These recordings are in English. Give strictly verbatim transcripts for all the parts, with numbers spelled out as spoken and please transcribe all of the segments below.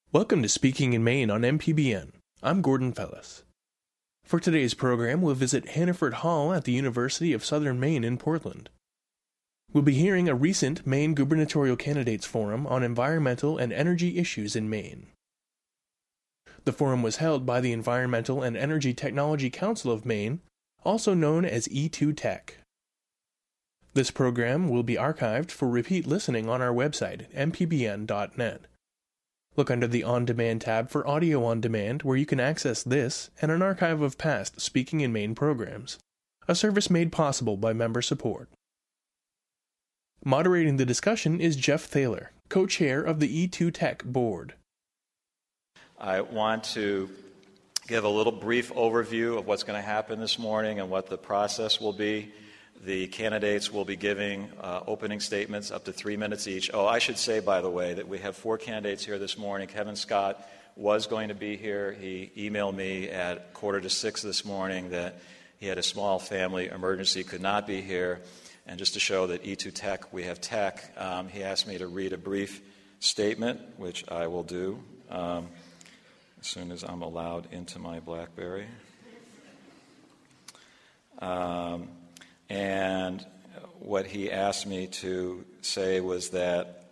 Welcome to Speaking in Maine on M P B N. I'm Gordon Fellis. For today's program, we'll visit Hannaford Hall at the University of Southern Maine in Portland. We'll be hearing a recent Maine Gubernatorial Candidates Forum on environmental and energy issues in Maine. The forum was held by the Environmental and Energy Technology Council of Maine, also known as E two Tech. This program will be archived for repeat listening on our website, m p b n dot net. Look under the On Demand tab for Audio on Demand, where you can access this and an archive of past Speaking in Maine programs, a service made possible by member support. Moderating the discussion is Jeff Thaler, co-chair of the E two Tech board. I want to give a little brief overview of what's going to happen this morning and what the process will be. The candidates will be giving uh, opening statements up to three minutes each. Oh, I should say, by the way, that we have four candidates here this morning. Kevin Scott was going to be here. He emailed me at quarter to six this morning that he had a small family emergency, could not be here. And just to show that E two Tech, we have tech, um, he asked me to read a brief statement, which I will do um, as soon as I'm allowed into my BlackBerry. Um, And what he asked me to say was that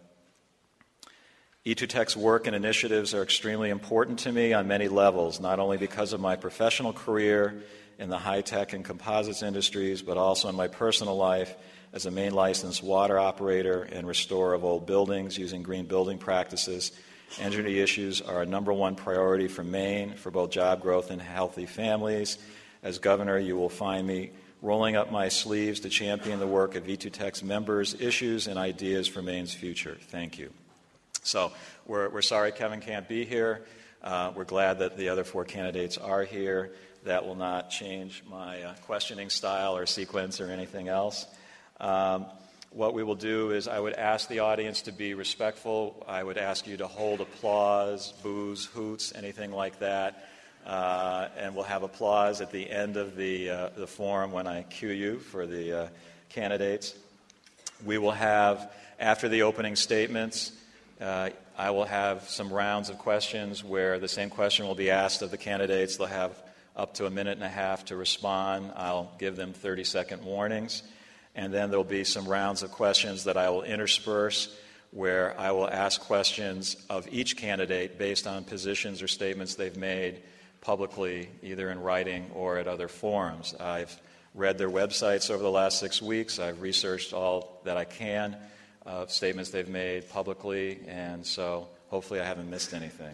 E two Tech's work and initiatives are extremely important to me on many levels, not only because of my professional career in the high-tech and composites industries, but also in my personal life as a Maine licensed water operator and restorer of old buildings using green building practices. Energy issues are a number one priority for Maine for both job growth and healthy families. As governor, you will find me rolling up my sleeves to champion the work of E two Tech's members, issues, and ideas for Maine's future. Thank you. So we're, we're sorry Kevin can't be here. Uh, we're glad that the other four candidates are here. That will not change my uh, questioning style or sequence or anything else. Um, what we will do is I would ask the audience to be respectful. I would ask you to hold applause, boos, hoots, anything like that. Uh, and we'll have applause at the end of the uh, the forum when I cue you for the uh, candidates. We will have, after the opening statements, uh, I will have some rounds of questions where the same question will be asked of the candidates. They'll have up to a minute and a half to respond. I'll give them thirty-second warnings. And then there'll be some rounds of questions that I will intersperse where I will ask questions of each candidate based on positions or statements they've made publicly, either in writing or at other forums. I've read their websites over the last six weeks. I've researched all that I can of statements they've made publicly, and so hopefully I haven't missed anything.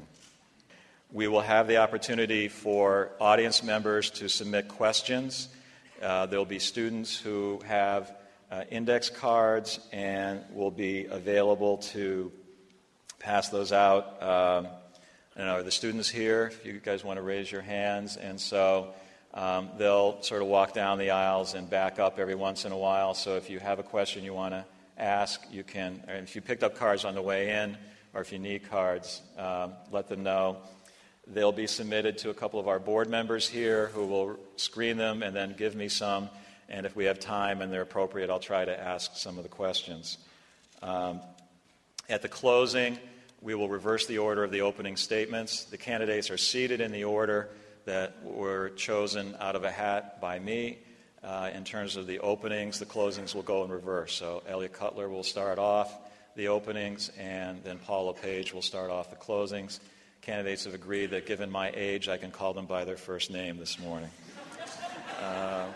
We will have the opportunity for audience members to submit questions. Uh, there will be students who have uh, index cards and will be available to pass those out. Um, And are the students here? If you guys want to raise your hands. And so um, they'll sort of walk down the aisles and back up every once in a while. So if you have a question you want to ask, you can. Or if you picked up cards on the way in, or if you need cards, um, let them know. They'll be submitted to a couple of our board members here who will screen them and then give me some. And if we have time and they're appropriate, I'll try to ask some of the questions. Um, at the closing, we will reverse the order of the opening statements. The candidates are seated in the order that were chosen out of a hat by me. Uh, in terms of the openings, the closings will go in reverse. So Elliot Cutler will start off the openings, and then Paula Page will start off the closings. Candidates have agreed that given my age, I can call them by their first name this morning. Uh,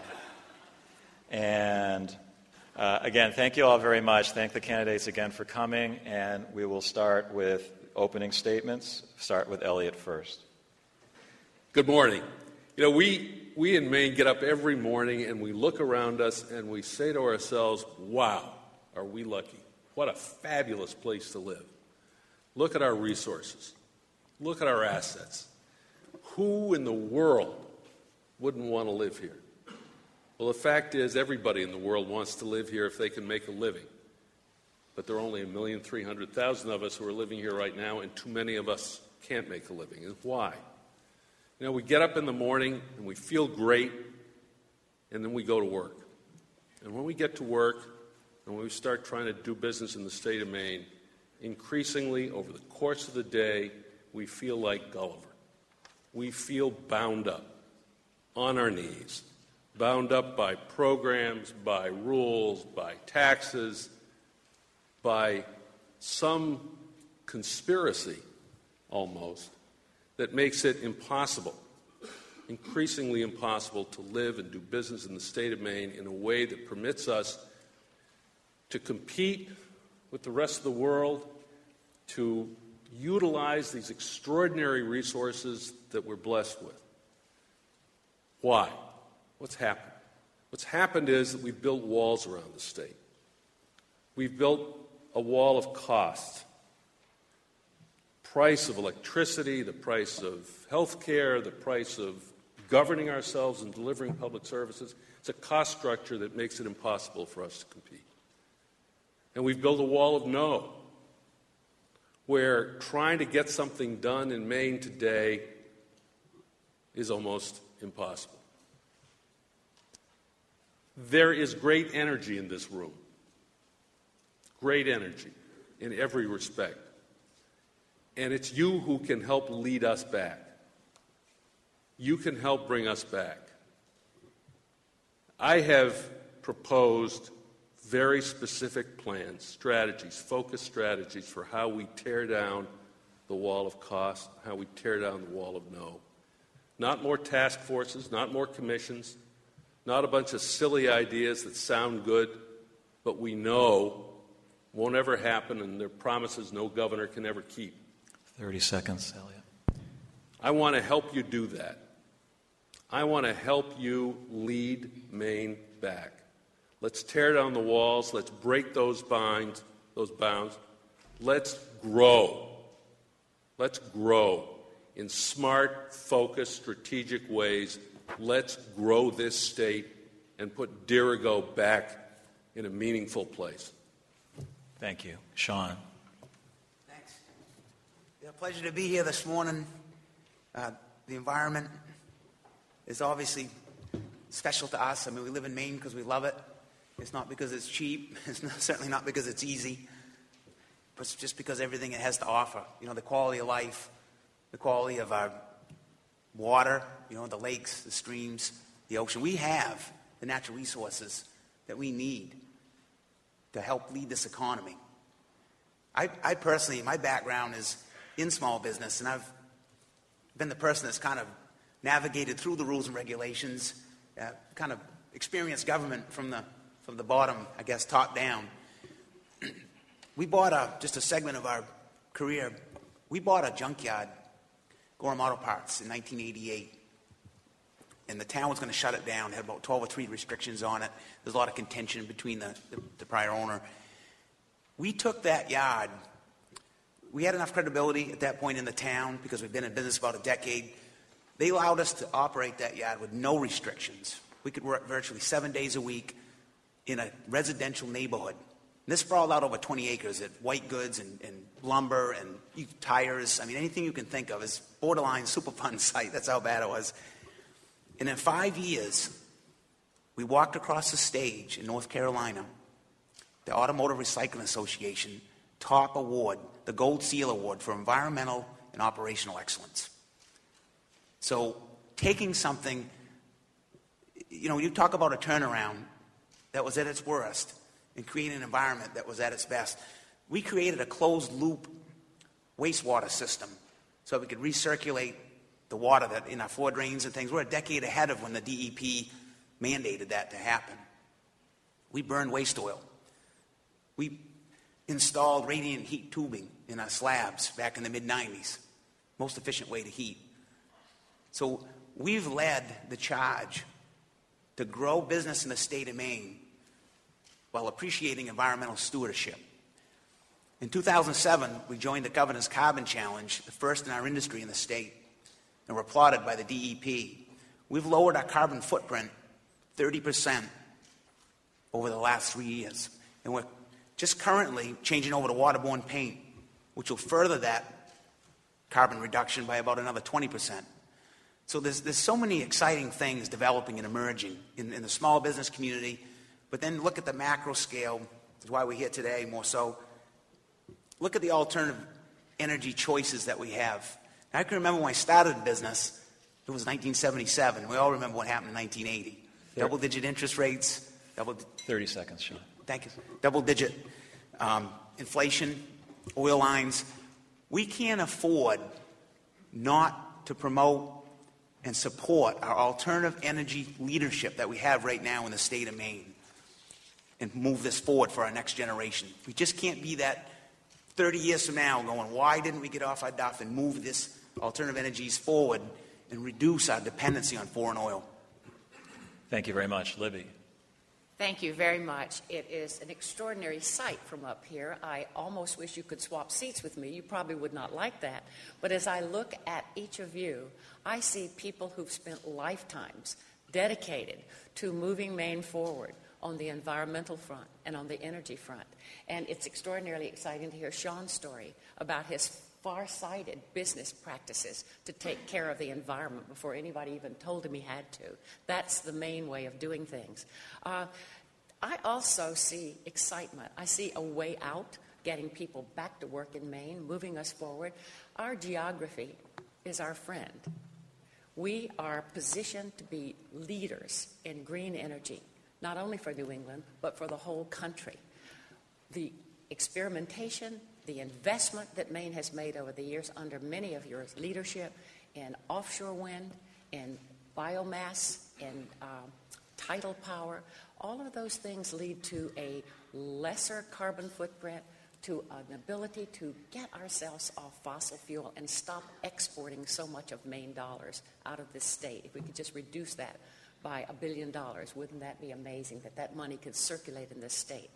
and... Uh, again, thank you all very much. Thank the candidates again for coming, and we will start with opening statements. Start with Elliot first. Good morning. You know, we, we in Maine get up every morning and we look around us and we say to ourselves, wow, are we lucky? What a fabulous place to live. Look at our resources. Look at our assets. Who in the world wouldn't want to live here? Well, the fact is everybody in the world wants to live here if they can make a living. But there are only one million three hundred thousand of us who are living here right now, and too many of us can't make a living. And why? You know, we get up in the morning and we feel great, and then we go to work. And when we get to work and when we start trying to do business in the state of Maine, increasingly over the course of the day, we feel like Gulliver. We feel bound up, on our knees, bound up by programs, by rules, by taxes, by some conspiracy, almost, that makes it impossible, increasingly impossible to live and do business in the state of Maine in a way that permits us to compete with the rest of the world, to utilize these extraordinary resources that we're blessed with. Why? What's happened? What's happened is that we've built walls around the state. We've built a wall of cost. Price of electricity, the price of health care, the price of governing ourselves and delivering public services. It's a cost structure that makes it impossible for us to compete. And we've built a wall of no, where trying to get something done in Maine today is almost impossible. There is great energy in this room, great energy in every respect. And it's you who can help lead us back. You can help bring us back. I have proposed very specific plans, strategies, focused strategies for how we tear down the wall of cost, how we tear down the wall of no. Not more task forces, not more commissions, not a bunch of silly ideas that sound good, but we know won't ever happen, and they're promises no governor can ever keep. thirty seconds, Elliot. I want to help you do that. I want to help you lead Maine back. Let's tear down the walls. Let's break those binds, those bounds. Let's grow. Let's grow in smart, focused, strategic ways. Let's grow this state and put Dirigo back in a meaningful place. Thank you. Sean. Thanks. It's a pleasure to be here this morning. Uh, the environment is obviously special to us. I mean, we live in Maine because we love it. It's not because it's cheap. It's not, certainly not because it's easy. But it's just because everything it has to offer. You know, the quality of life, the quality of our water, you know, the lakes, the streams, the ocean. We have the natural resources that we need to help lead this economy. I, I personally, my background is in small business, and I've been the person that's kind of navigated through the rules and regulations, uh, kind of experienced government from the from the bottom, I guess, top down. We bought a, just a segment of our career, we bought a junkyard, Gorham Auto Parts, in nineteen eighty-eight. And the town was going to shut it down. It had about twelve or three restrictions on it. There's a lot of contention between the, the, the prior owner. We took that yard. We had enough credibility at that point in the town because we've been in business about a decade. They allowed us to operate that yard with no restrictions. We could work virtually seven days a week in a residential neighborhood. And this sprawled out over twenty acres at white goods and, and lumber and tires. I mean, anything you can think of is borderline Superfund site. That's how bad it was. And in five years, we walked across the stage in North Carolina, the Automotive Recycling Association top award, the Gold Seal Award for environmental and operational excellence. So taking something, you know, you talk about a turnaround that was at its worst and creating an environment that was at its best. We created a closed loop wastewater system so we could recirculate the water that in our floor drains and things. We're a decade ahead of when the D E P mandated that to happen. We burned waste oil. We installed radiant heat tubing in our slabs back in the mid nineties. Most efficient way to heat. So we've led the charge to grow business in the state of Maine while appreciating environmental stewardship. In two thousand seven, we joined the Governor's Carbon Challenge, the first in our industry in the state, and were applauded by the D E P. We've lowered our carbon footprint thirty percent over the last three years. And we're just currently changing over to waterborne paint, which will further that carbon reduction by about another twenty percent. So there's, there's so many exciting things developing and emerging in, in the small business community. But then look at the macro scale, is why we're here today more so. Look at the alternative energy choices that we have. I can remember when I started in business, it was nineteen seventy-seven. We all remember what happened in nineteen eighty. Double-digit interest rates. Double thirty seconds, Sean. Thank you. Double-digit um, inflation, oil lines. We can't afford not to promote and support our alternative energy leadership that we have right now in the state of Maine and move this forward for our next generation. We just can't be that thirty years from now going, why didn't we get off our duff and move this alternative energies forward and reduce our dependency on foreign oil? Thank you very much. Libby. Thank you very much. It is an extraordinary sight from up here. I almost wish you could swap seats with me. You probably would not like that. But as I look at each of you, I see people who've spent lifetimes dedicated to moving Maine forward on the environmental front and on the energy front. And it's extraordinarily exciting to hear Sean's story about his far-sighted business practices to take care of the environment before anybody even told him he had to. That's the main way of doing things. Uh, I also see excitement. I see a way out, getting people back to work in Maine, moving us forward. Our geography is our friend. We are positioned to be leaders in green energy, not only for New England, but for the whole country. The experimentation, the investment that Maine has made over the years under many of your leadership in offshore wind, in biomass, in uh, tidal power, all of those things lead to a lesser carbon footprint, to an ability to get ourselves off fossil fuel and stop exporting so much of Maine dollars out of this state. If we could just reduce that by a billion dollars, wouldn't that be amazing that that money could circulate in this state?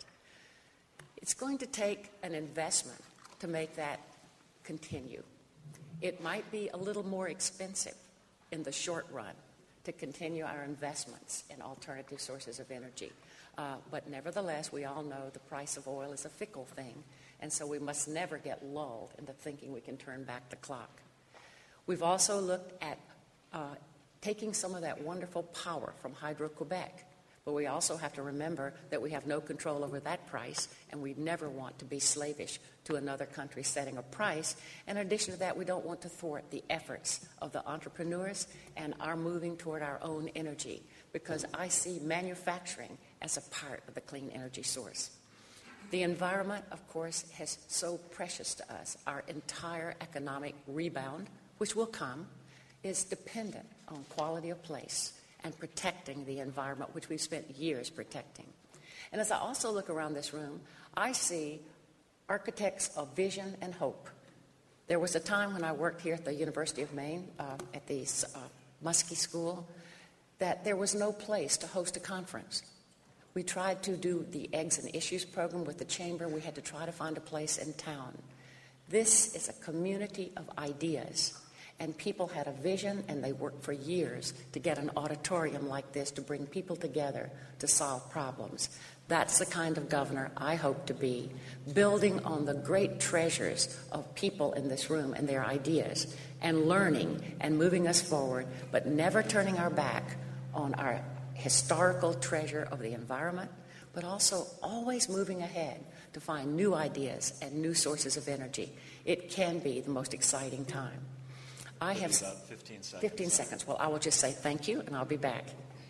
It's going to take an investment to make that continue. It might be a little more expensive in the short run to continue our investments in alternative sources of energy. Uh, but nevertheless, we all know the price of oil is a fickle thing, and so we must never get lulled into thinking we can turn back the clock. We've also looked at uh, taking some of that wonderful power from Hydro-Quebec. But we also have to remember that we have no control over that price, and we never want to be slavish to another country setting a price. In addition to that, we don't want to thwart the efforts of the entrepreneurs and our moving toward our own energy, because I see manufacturing as a part of the clean energy source. The environment, of course, is so precious to us. Our entire economic rebound, which will come, is dependent on quality of place and protecting the environment, which we've spent years protecting. And as I also look around this room, I see architects of vision and hope. There was a time when I worked here at the University of Maine, uh, at the uh, Muskie School, that there was no place to host a conference. We tried to do the Eggs and Issues program with the Chamber. We had to try to find a place in town. This is a community of ideas. And people had a vision, and they worked for years to get an auditorium like this to bring people together to solve problems. That's the kind of governor I hope to be, building on the great treasures of people in this room and their ideas, and learning and moving us forward, but never turning our back on our historical treasure of the environment, but also always moving ahead to find new ideas and new sources of energy. It can be the most exciting time. I have about fifteen seconds. fifteen seconds. Well, I will just say thank you, and I'll be back.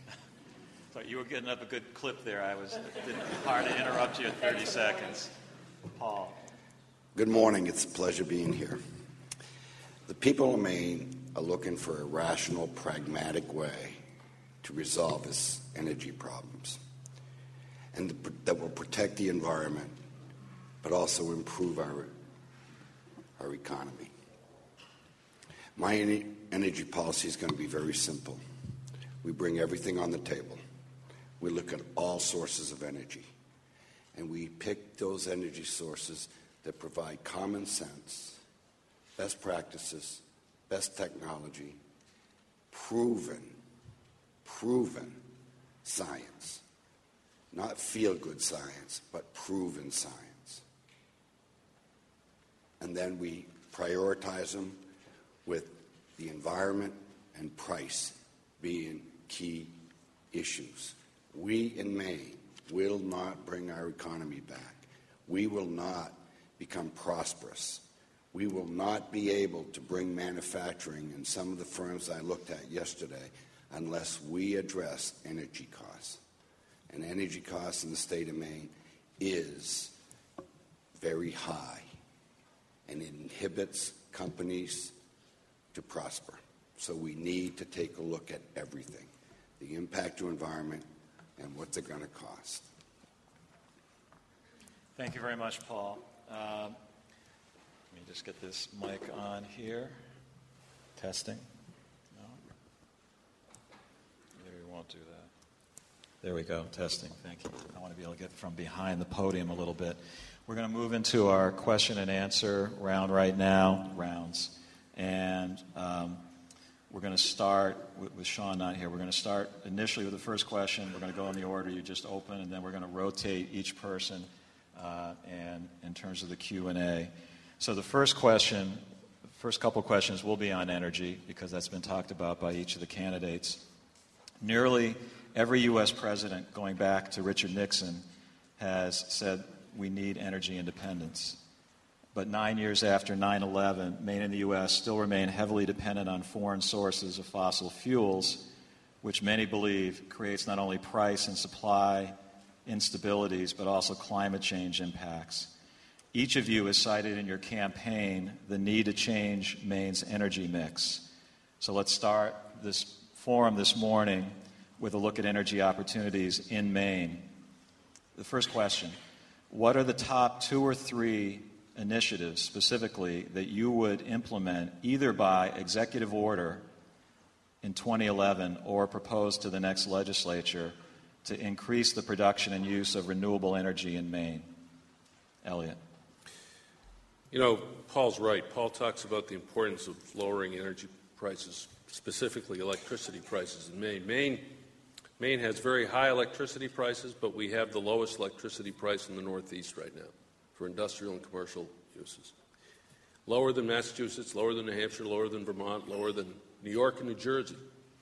Sorry, you were getting up a good clip there. I was didn't hard to interrupt you at thirty seconds. Paul. Good morning. It's a pleasure being here. The people of Maine are looking for a rational, pragmatic way to resolve this energy problems, and that will protect the environment, but also improve our our economy. My energy policy is going to be very simple. We bring everything on the table. We look at all sources of energy, and we pick those energy sources that provide common sense, best practices, best technology, proven, proven science. Not feel-good science, but proven science. And then we prioritize them with the environment and price being key issues. We in Maine will not bring our economy back. We will not become prosperous We will not be able to bring manufacturing in some of the firms I looked at yesterday unless we address energy costs. And energy costs in the state of Maine is very high, and it inhibits companies to prosper. So we need to take a look at everything, the impact to environment and what they're going to cost. Thank you very much, Paul. Um, let me just get this mic on here. Testing. No? Maybe we won't do that. There we go. Testing. Thank you. I want to be able to get from behind the podium a little bit. We're going to move into our question and answer round right now, rounds. And um, we're going to start with, with Sean not here. We're going to start initially with the first question. We're going to go in the order you just opened, and then we're going to rotate each person uh, and in terms of the Q and A. So the first question, first couple questions will be on energy because that's been talked about by each of the candidates. Nearly every U S president, going back to Richard Nixon, has said we need energy independence. But nine years after nine eleven, Maine and the U S still remain heavily dependent on foreign sources of fossil fuels, which many believe creates not only price and supply instabilities, but also climate change impacts. Each of you has cited in your campaign the need to change Maine's energy mix. So let's start this forum this morning with a look at energy opportunities in Maine. The first question, what are the top two or three initiatives specifically that you would implement either by executive order in twenty eleven or propose to the next legislature to increase the production and use of renewable energy in Maine? Elliot. You know, Paul's right. Paul talks about the importance of lowering energy prices, specifically electricity prices in Maine. Maine, Maine has very high electricity prices, but we have the lowest electricity price in the Northeast right now for industrial and commercial uses. Lower than Massachusetts, lower than New Hampshire, lower than Vermont, lower than New York and New Jersey.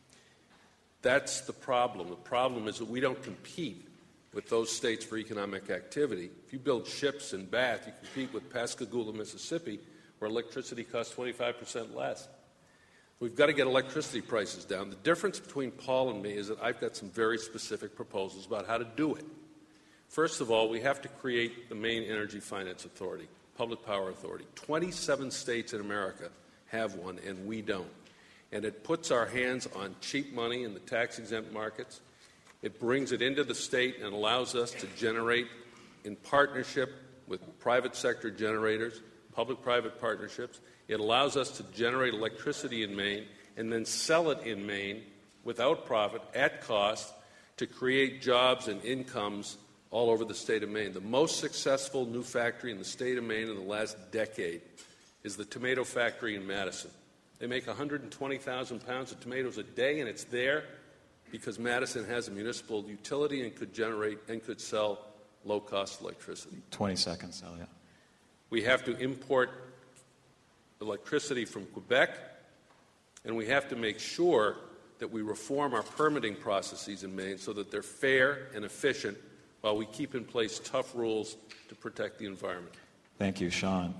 That's the problem. The problem is that we don't compete with those states for economic activity. If you build ships in Bath, you compete with Pascagoula, Mississippi, where electricity costs twenty-five percent less. We've got to get electricity prices down. The difference between Paul and me is that I've got some very specific proposals about how to do it. First of all, we have to create the Maine Energy Finance Authority, Public Power Authority. twenty-seven states in America have one, and we don't. And it puts our hands on cheap money in the tax-exempt markets. It brings it into the state and allows us to generate in partnership with private sector generators, public-private partnerships. It allows us to generate electricity in Maine and then sell it in Maine without profit, at cost, to create jobs and incomes all over the state of Maine. The most successful new factory in the state of Maine in the last decade is the tomato factory in Madison. They make one hundred twenty thousand pounds of tomatoes a day, and it's there because Madison has a municipal utility and could generate and could sell low-cost electricity. twenty seconds, Elliot. We have to import electricity from Quebec, and we have to make sure that we reform our permitting processes in Maine so that they're fair and efficient while we keep in place tough rules to protect the environment. Thank you. Sean.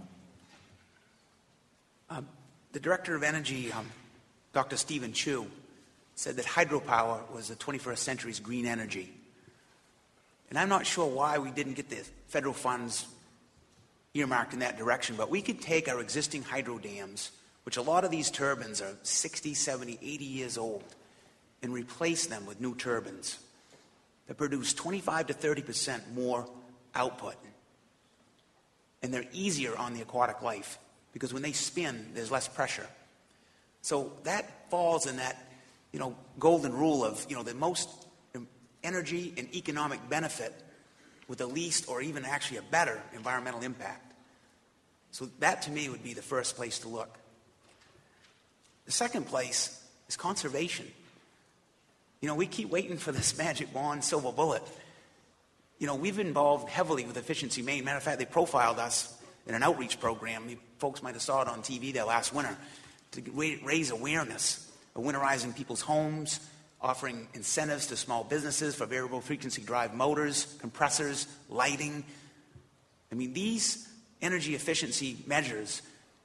Um, the Director of Energy, um, Doctor Stephen Chu, said that hydropower was the twenty-first century's green energy. And I'm not sure why we didn't get the federal funds earmarked in that direction, but we could take our existing hydro dams, which a lot of these turbines are sixty, seventy, eighty years old, and replace them with new turbines that produce twenty-five to thirty percent more output. And they're easier on the aquatic life because when they spin, there's less pressure. So that falls in that, you know, golden rule of, you know, the most energy and economic benefit with the least or even actually a better environmental impact. So that to me would be the first place to look. The second place is conservation. You know, we keep waiting for this magic wand silver bullet. You know, we've involved heavily with Efficiency Maine. Matter of fact, they profiled us in an outreach program. You folks might have saw it on T V there last winter to raise awareness of winterizing people's homes, offering incentives to small businesses for variable frequency drive motors, compressors, lighting. I mean, these energy efficiency measures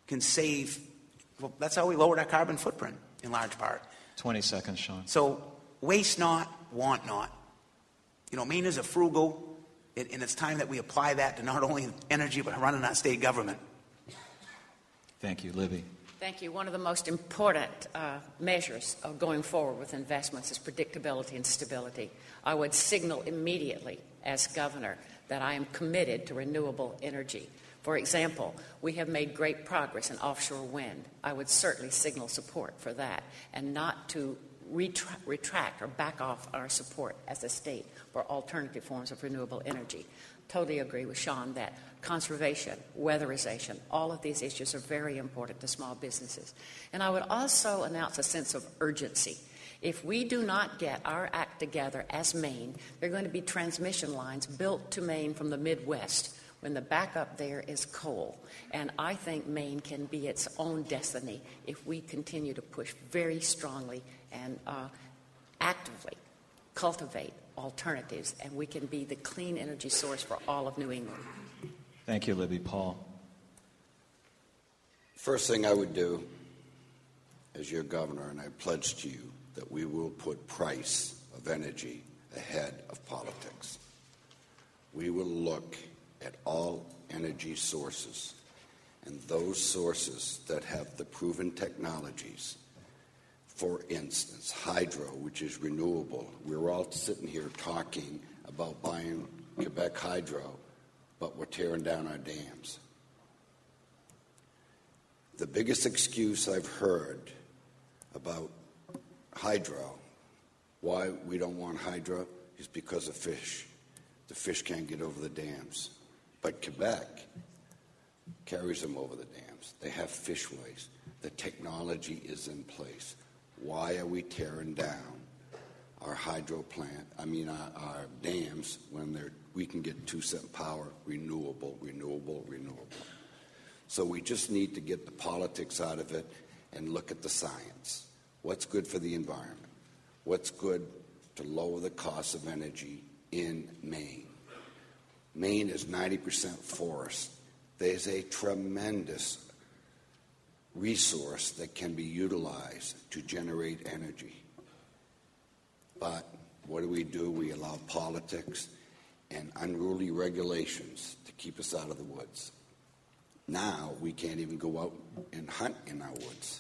can save, well, that's how we lowered our carbon footprint in large part. twenty seconds, Sean. So waste not, want not. You know, Maine is a frugal, and it's time that we apply that to not only energy, but running our state government. Thank you. Libby. Thank you. One of the most important uh, measures of going forward with investments is predictability and stability. I would signal immediately as governor that I am committed to renewable energy. For example, we have made great progress in offshore wind. I would certainly signal support for that, and not to retra- retract or back off our support as a state for alternative forms of renewable energy. Totally agree with Sean that conservation, weatherization, all of these issues are very important to small businesses. And I would also announce a sense of urgency. If we do not get our act together as Maine, there are going to be transmission lines built to Maine from the Midwest when the backup there is coal. And I think Maine can be its own destiny if we continue to push very strongly and uh, actively cultivate alternatives, and we can be the clean energy source for all of New England. Thank you, Libby. Paul. First thing I would do as your governor, and I pledge to you that we will put price of energy ahead of politics. We will look at all energy sources, and those sources that have the proven technologies. For instance, hydro, which is renewable. We're all sitting here talking about buying Quebec hydro, but we're tearing down our dams. The biggest excuse I've heard about hydro, why we don't want hydro, is because of fish. The fish can't get over the dams. But Quebec carries them over the dams. They have fishways. The technology is in place. Why are we tearing down our hydro plant, I mean our, our dams, when they're, we can get two cent power, renewable, renewable, renewable? So we just need to get the politics out of it and look at the science. What's good for the environment? What's good to lower the cost of energy in Maine? Maine is ninety percent forest. There's a tremendous resource that can be utilized to generate energy. But what do we do? We allow politics and unruly regulations to keep us out of the woods. Now we can't even go out and hunt in our woods.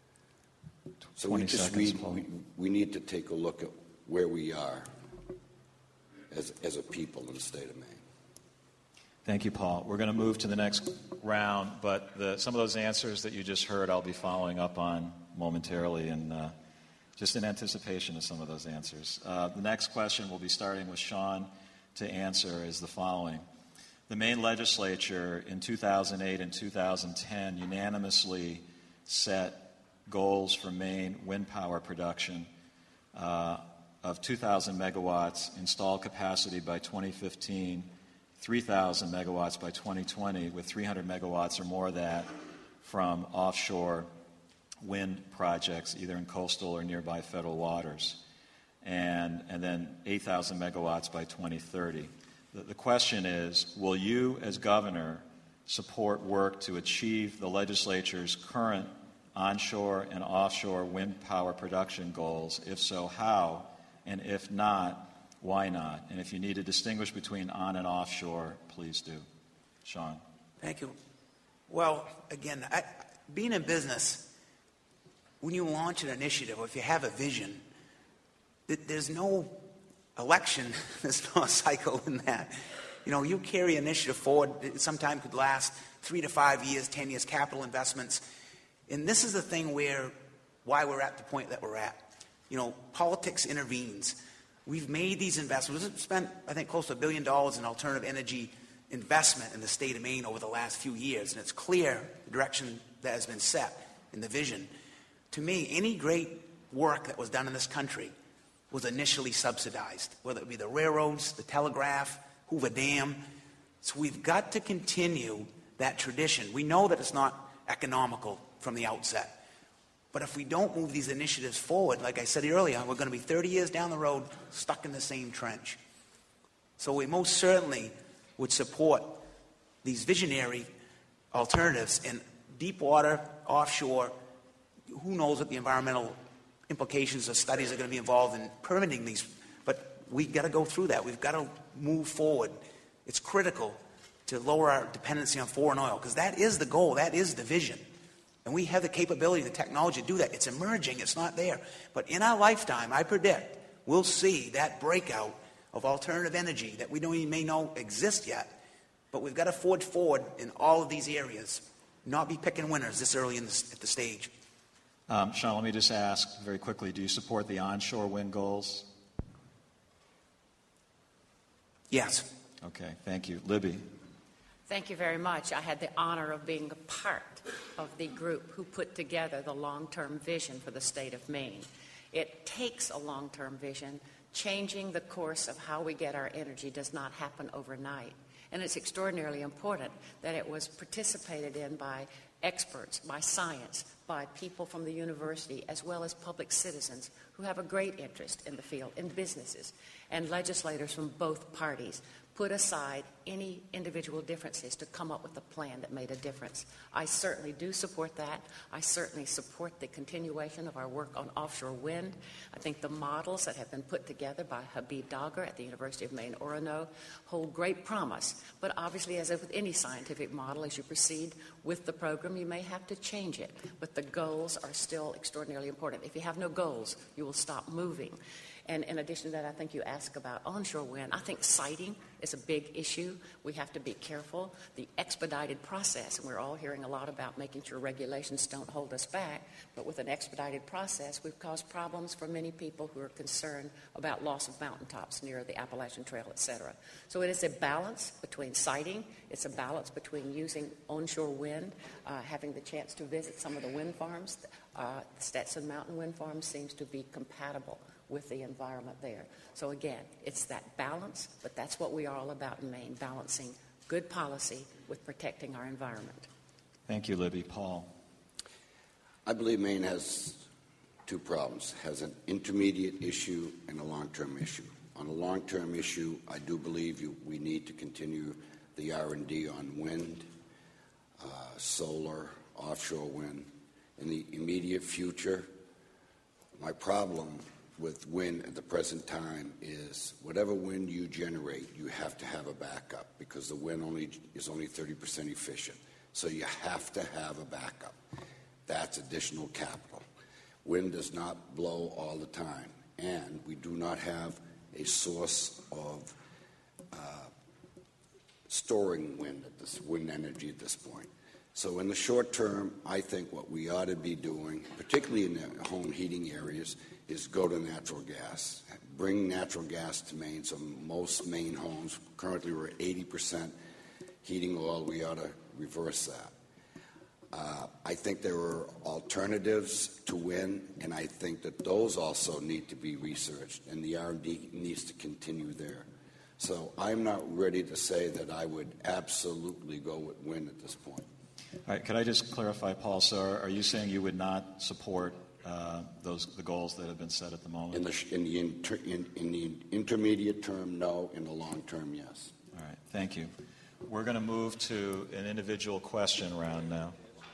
So we just seconds, we, we, we need to take a look at where we are as, as a people in the state of Maine. Thank you, Paul. We're going to move to the next round, but the, some of those answers that you just heard I'll be following up on momentarily, and uh, just in anticipation of some of those answers. Uh, the next question we'll be starting with Sean to answer is the following. The Maine legislature in two thousand eight and two thousand ten unanimously set goals for Maine wind power production uh, of two thousand megawatts, installed capacity by twenty fifteen, three thousand megawatts by twenty twenty, with three hundred megawatts or more of that from offshore wind projects, either in coastal or nearby federal waters, and, and then eight thousand megawatts by twenty thirty. The, the question is, will you, as governor, support work to achieve the legislature's current onshore and offshore wind power production goals? If so, how? And if not, why not? And if you need to distinguish between on and offshore, please do. Sean. Thank you. Well, again, I, being in business, when you launch an initiative or if you have a vision, th- there's no election, there's no cycle in that. You know, you carry an initiative forward, it sometimes could last three to five years, ten years, capital investments. And this is the thing where, why we're at the point that we're at. You know, politics intervenes. We've made these investments. We've spent, I think, close to a billion dollars in alternative energy investment in the state of Maine over the last few years. And it's clear the direction that has been set in the vision. To me, any great work that was done in this country was initially subsidized, whether it be the railroads, the telegraph, Hoover Dam. So we've got to continue that tradition. We know that it's not economical from the outset. But if we don't move these initiatives forward, like I said earlier, we're going to be thirty years down the road stuck in the same trench. So we most certainly would support these visionary alternatives. And deep water, offshore, who knows what the environmental implications of studies are going to be involved in permitting these. But we've got to go through that. We've got to move forward. It's critical to lower our dependency on foreign oil, because that is the goal. That is the vision. And we have the capability, the technology to do that. It's emerging. It's not there. But in our lifetime, I predict, we'll see that breakout of alternative energy that we don't even may know exist yet. But we've got to forge forward in all of these areas, not be picking winners this early in the, at the stage. Um, Sean, let me just ask very quickly, do you support the onshore wind goals? Yes. Okay, thank you. Libby? Thank you very much. I had the honor of being a part of the group who put together the long-term vision for the state of Maine. It takes a long-term vision. Changing the course of how we get our energy does not happen overnight. And it's extraordinarily important that it was participated in by experts, by science, by people from the university, as well as public citizens who have a great interest in the field, in businesses, and legislators from both parties put aside any individual differences to come up with a plan that made a difference. I certainly do support that. I certainly support the continuation of our work on offshore wind. I think the models that have been put together by Habib Dagher at the University of Maine, Orono, hold great promise. But obviously, as with any scientific model, as you proceed with the program, you may have to change it. But the goals are still extraordinarily important. If you have no goals, you will stop moving. And in addition to that, I think you ask about onshore wind. I think siting is a big issue. We have to be careful. The expedited process, and we're all hearing a lot about making sure regulations don't hold us back, but with an expedited process, we've caused problems for many people who are concerned about loss of mountaintops near the Appalachian Trail, et cetera. So it is a balance between siting. It's a balance between using onshore wind, uh, having the chance to visit some of the wind farms. Uh, Stetson Mountain Wind Farm seems to be compatible with the environment there. So again, it's that balance, but that's what we are all about in Maine, balancing good policy with protecting our environment. Thank you, Libby. Paul? I believe Maine has two problems. It has an intermediate issue and a long-term issue. On a long-term issue, I do believe you, we need to continue the R and D on wind, uh, solar, offshore wind. In the immediate future, my problem with wind at the present time is whatever wind you generate, you have to have a backup because the wind only is only thirty percent efficient. So you have to have a backup. That's additional capital. Wind does not blow all the time, and we do not have a source of uh, storing wind at this wind energy at this point. So in the short term, I think what we ought to be doing, particularly in the home heating areas, is go to natural gas. Bring natural gas to Maine. So most Maine homes, currently we're at eighty percent heating oil. We ought to reverse that. Uh, I think there are alternatives to wind, and I think that those also need to be researched, and the R and D needs to continue there. So I'm not ready to say that I would absolutely go with wind at this point. All right, could I just clarify, Paul? So are, are you saying you would not support uh, those the goals that have been set at the moment? In the in the inter, in, in the intermediate term, no. In the long term, yes. All right, thank you. We're going to move to an individual question round now.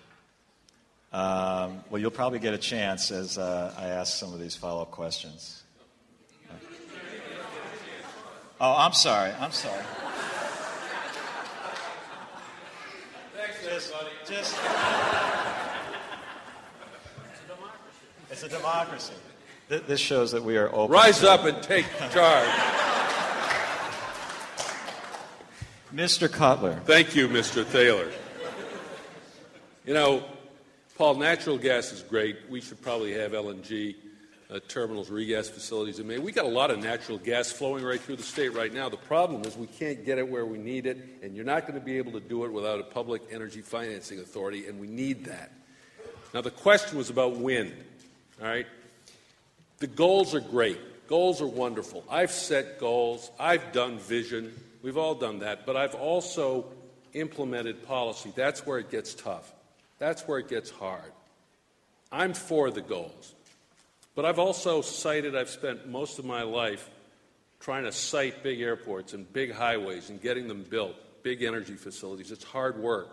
Um, well, you'll probably get a chance as uh, I ask some of these follow-up questions. Oh, I'm sorry. I'm sorry. Just, just, it's a democracy. This shows that we are open. Rise to... up and take charge. Mister Cutler. Thank you, Mister Thaler. You know, Paul, natural gas is great. We should probably have L N G uh, terminals, regas facilities in Maine. We got a lot of natural gas flowing right through the state right now. The problem is we can't get it where we need it, and you're not going to be able to do it without a public energy financing authority, and we need that. Now, the question was about wind, all right? The goals are great. Goals are wonderful. I've set goals. I've done vision. We've all done that, but I've also implemented policy. That's where it gets tough. That's where it gets hard. I'm for the goals. But I've also cited, I've spent most of my life trying to site big airports and big highways and getting them built, big energy facilities. It's hard work.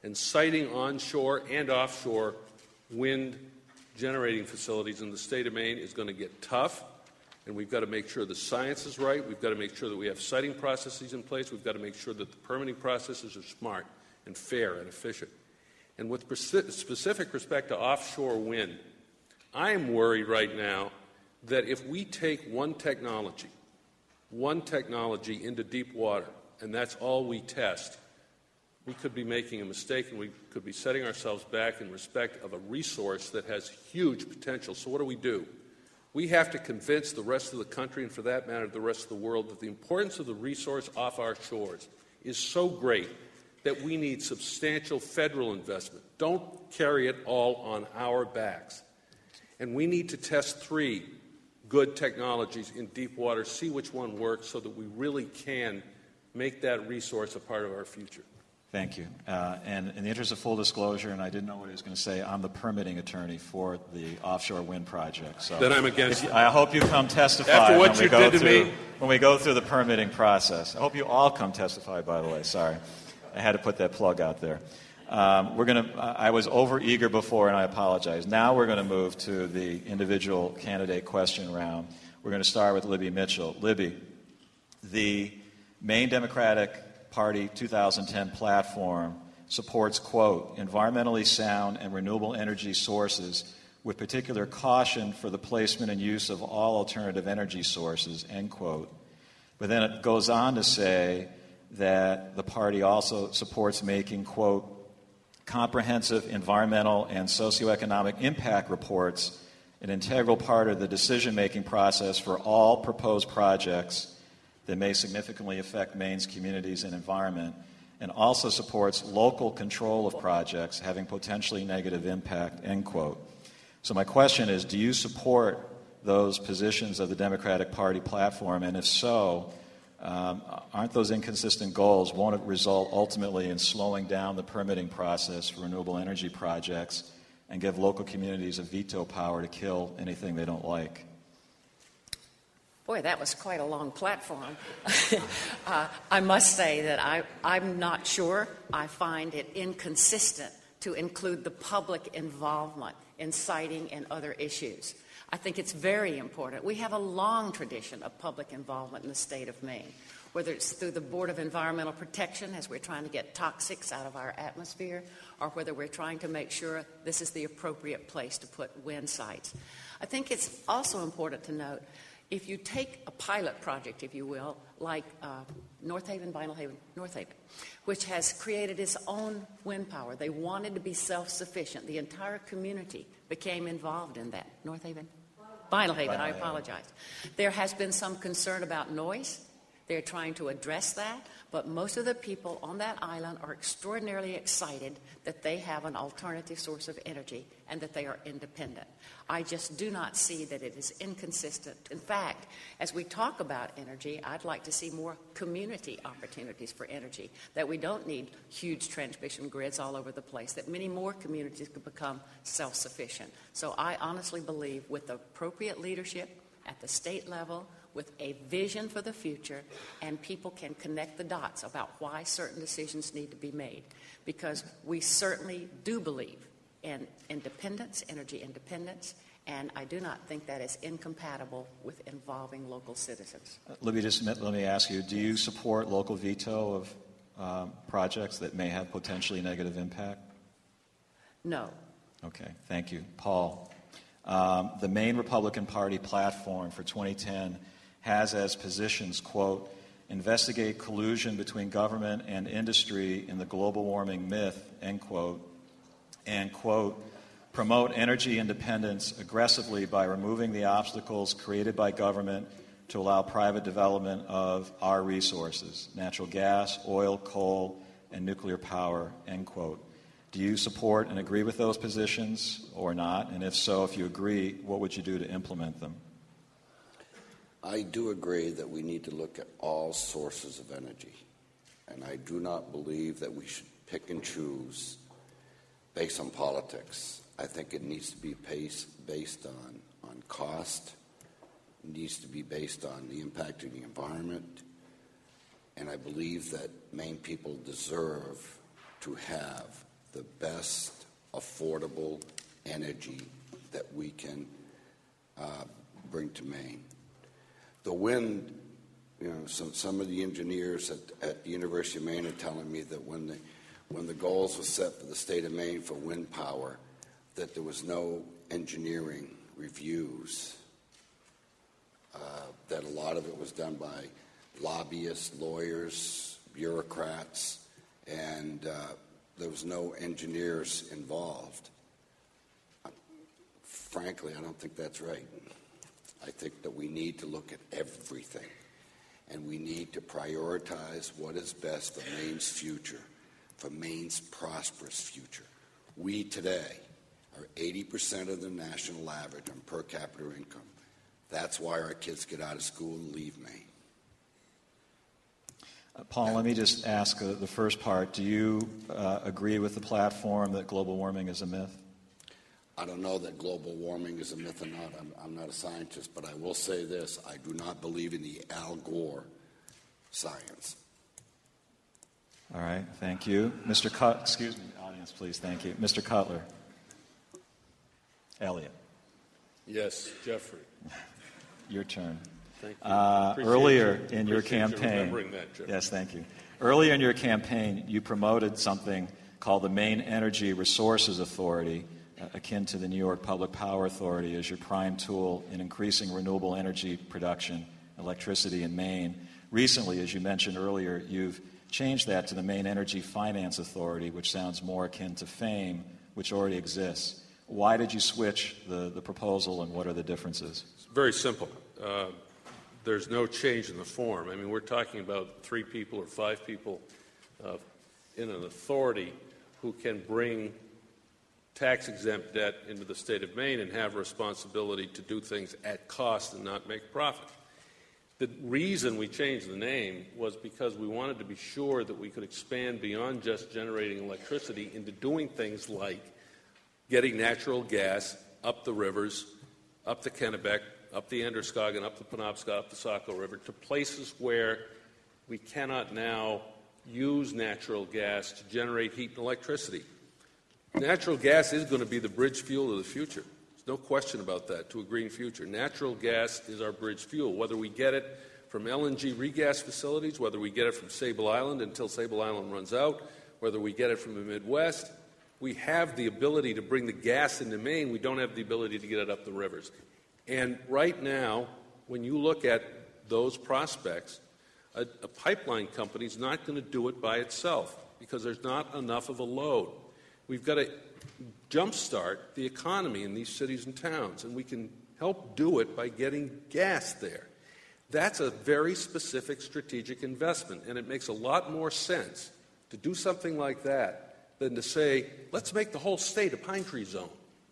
and siting onshore and offshore wind generating facilities in the state of Maine is going to get tough, and we've got to make sure the science is right. We've got to make sure that we have siting processes in place. We've got to make sure that the permitting processes are smart and fair and efficient. And with specific respect to offshore wind, I am worried right now that if we take one technology, one technology into deep water, and that's all we test, we could be making a mistake, and we could be setting ourselves back in respect of a resource that has huge potential. So what do we do? We have to convince the rest of the country, and for that matter, the rest of the world, that the importance of the resource off our shores is so great that we need substantial federal investment. Don't carry it all on our backs. And we need to test three good technologies in deep water, see which one works, so that we really can make that resource a part of our future. Thank you. Uh, and in the interest of full disclosure, and I didn't know what he was going to say, I'm the permitting attorney for the offshore wind project. So then I'm against it. I hope you come testify After what when you we go did to through, me. when we go through the permitting process. I hope you all come testify, by the way. Sorry. I had to put that plug out there. Um, we're going to. I was over-eager before, and I apologize. Now we're going to move to the individual candidate question round. We're going to start with Libby Mitchell. Libby, the Maine Democratic Party two thousand ten platform supports, quote, environmentally sound and renewable energy sources with particular caution for the placement and use of all alternative energy sources, end quote. But then it goes on to say that the party also supports making, quote, comprehensive environmental and socioeconomic impact reports an integral part of the decision-making process for all proposed projects that may significantly affect Maine's communities and environment, and also supports local control of projects having potentially negative impact, end quote. So my question is, do you support those positions of the Democratic Party platform? And if so, um, aren't those inconsistent goals, won't it result ultimately in slowing down the permitting process for renewable energy projects and give local communities a veto power to kill anything they don't like? Boy, that was quite a long platform. uh, I must say that I, I'm not sure. I find it inconsistent to include the public involvement in siting and other issues. I think it's very important. We have a long tradition of public involvement in the state of Maine, whether it's through the Board of Environmental Protection as we're trying to get toxics out of our atmosphere, or whether we're trying to make sure this is the appropriate place to put wind sites. I think it's also important to note, if you take a pilot project, if you will, like uh, North Haven, Vinyl Haven, North Haven, which has created its own wind power. They wanted to be self-sufficient. The entire community became involved in that. North Haven? Vinyl Haven, I apologize. There has been some concern about noise. They're trying to address that, but most of the people on that island are extraordinarily excited that they have an alternative source of energy and that they are independent. I just do not see that it is inconsistent. In fact, as we talk about energy, I'd like to see more community opportunities for energy, that we don't need huge transmission grids all over the place, that many more communities could become self-sufficient. So I honestly believe with appropriate leadership at the state level, with a vision for the future, and people can connect the dots about why certain decisions need to be made. Because we certainly do believe in independence, energy independence, and I do not think that is incompatible with involving local citizens. Uh, let me just let me ask you, do you support local veto of um, projects that may have potentially negative impact? No. Okay, thank you. Paul, um, the Maine Republican Party platform for twenty ten has as positions, quote, investigate collusion between government and industry in the global warming myth, end quote, and, quote, promote energy independence aggressively by removing the obstacles created by government to allow private development of our resources, natural gas, oil, coal, and nuclear power, end quote. Do you support and agree with those positions or not? And if so, if you agree, what would you do to implement them? I do agree that we need to look at all sources of energy, and I do not believe that we should pick and choose based on politics. I think it needs to be based, based on, on cost, it needs to be based on the impact of the environment, and I believe that Maine people deserve to have the best affordable energy that we can uh, bring to Maine. The wind, you know, some, some of the engineers at, at the University of Maine are telling me that when the, when the goals were set for the state of Maine for wind power, that there was no engineering reviews, uh, that a lot of it was done by lobbyists, lawyers, bureaucrats, and uh, there was no engineers involved. Uh, frankly, I don't think that's right. I think that we need to look at everything, and we need to prioritize what is best for Maine's future, for Maine's prosperous future. We today are eighty percent of the national average on per capita income. That's why our kids get out of school and leave Maine. Uh, Paul, let me just ask uh, the first part. Do you uh, agree with the platform that global warming is a myth? I don't know that global warming is a myth or not. I'm, I'm not a scientist, but I will say this. I do not believe in the Al Gore science. All right, thank you. Mister Cut, excuse me, audience, please, thank you. Mister Cutler. Elliot. Yes, Jeffrey. Your turn. Thank you. Uh, Appreciate earlier you, in your appreciate campaign, you remembering that, Jeffrey. Yes, thank you. Earlier in your campaign, you promoted something called the Maine Energy Resources Authority, uh, akin to the New York Public Power Authority, as your prime tool in increasing renewable energy production, electricity in Maine. Recently, as you mentioned earlier, you've changed that to the Maine Energy Finance Authority, which sounds more akin to FAME, which already exists. Why did you switch the, the proposal, and what are the differences? It's very simple. Uh, there's no change in the form. I mean, we're talking about three people or five people uh, in an authority who can bring tax-exempt debt into the state of Maine and have a responsibility to do things at cost and not make profit. The reason we changed the name was because we wanted to be sure that we could expand beyond just generating electricity into doing things like getting natural gas up the rivers, up the Kennebec, up the Androscoggin, up the Penobscot, up the Saco River, to places where we cannot now use natural gas to generate heat and electricity. Natural gas is going to be the bridge fuel of the future. There's no question about that, to a green future. Natural gas is our bridge fuel, whether we get it from L N G regas facilities, whether we get it from Sable Island until Sable Island runs out, whether we get it from the Midwest. We have the ability to bring the gas into Maine. We don't have the ability to get it up the rivers. And right now, when you look at those prospects, a, a pipeline company is not going to do it by itself because there's not enough of a load. We've got to jumpstart the economy in these cities and towns, and we can help do it by getting gas there. That's a very specific strategic investment, and it makes a lot more sense to do something like that than to say, let's make the whole state a pine tree zone.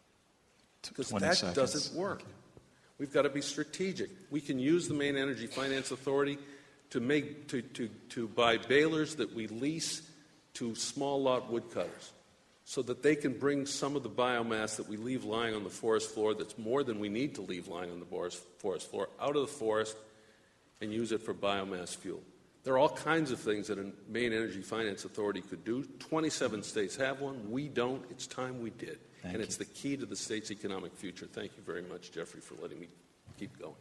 Because that seconds. doesn't work. We've got to be strategic. We can use the Maine Energy Finance Authority to make to, to, to buy balers that we lease to small lot woodcutters so that they can bring some of the biomass that we leave lying on the forest floor, that's more than we need to leave lying on the forest floor, out of the forest and use it for biomass fuel. There are all kinds of things that a Maine Energy Finance Authority could do. twenty-seven states have one. We don't. It's time we did. Thank and you. it's the key to the state's economic future. Thank you very much, Jeffrey, for letting me keep going.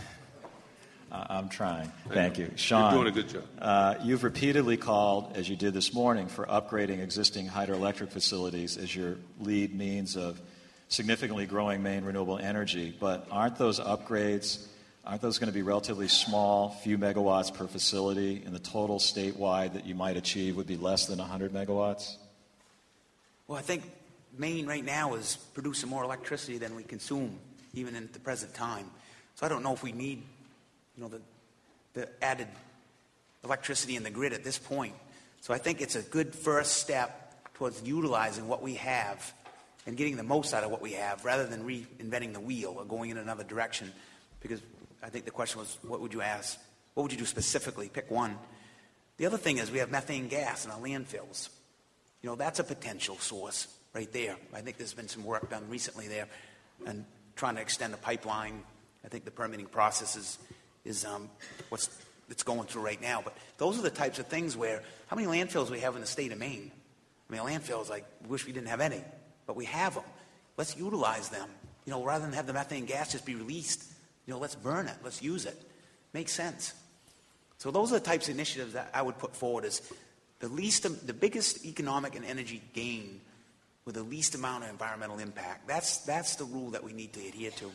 Uh, I'm trying. Thank you. Sean, you're doing a good job. Uh, you've repeatedly called, as you did this morning, for upgrading existing hydroelectric facilities as your lead means of significantly growing Maine renewable energy. But aren't those upgrades, aren't those going to be relatively small, few megawatts per facility, and the total statewide that you might achieve would be less than one hundred megawatts? Well, I think Maine right now is producing more electricity than we consume, even at the present time. So I don't know if we need, you know, the, the added electricity in the grid at this point. So I think it's a good first step towards utilizing what we have and getting the most out of what we have rather than reinventing the wheel or going in another direction. Because I think the question was, what would you ask? What would you do specifically? Pick one. The other thing is we have methane gas in our landfills. You know, that's a potential source right there. I think there's been some work done recently there and trying to extend the pipeline. I think the permitting process is, is um, what's it's going through right now. But those are the types of things where, how many landfills we have in the state of Maine? I mean, landfills, like, wish we didn't have any, but we have them. Let's utilize them. You know, rather than have the methane gas just be released, you know, let's burn it. Let's use it. Makes sense. So those are the types of initiatives that I would put forward as the least, the biggest economic and energy gain with the least amount of environmental impact. That's, that's the rule that we need to adhere to.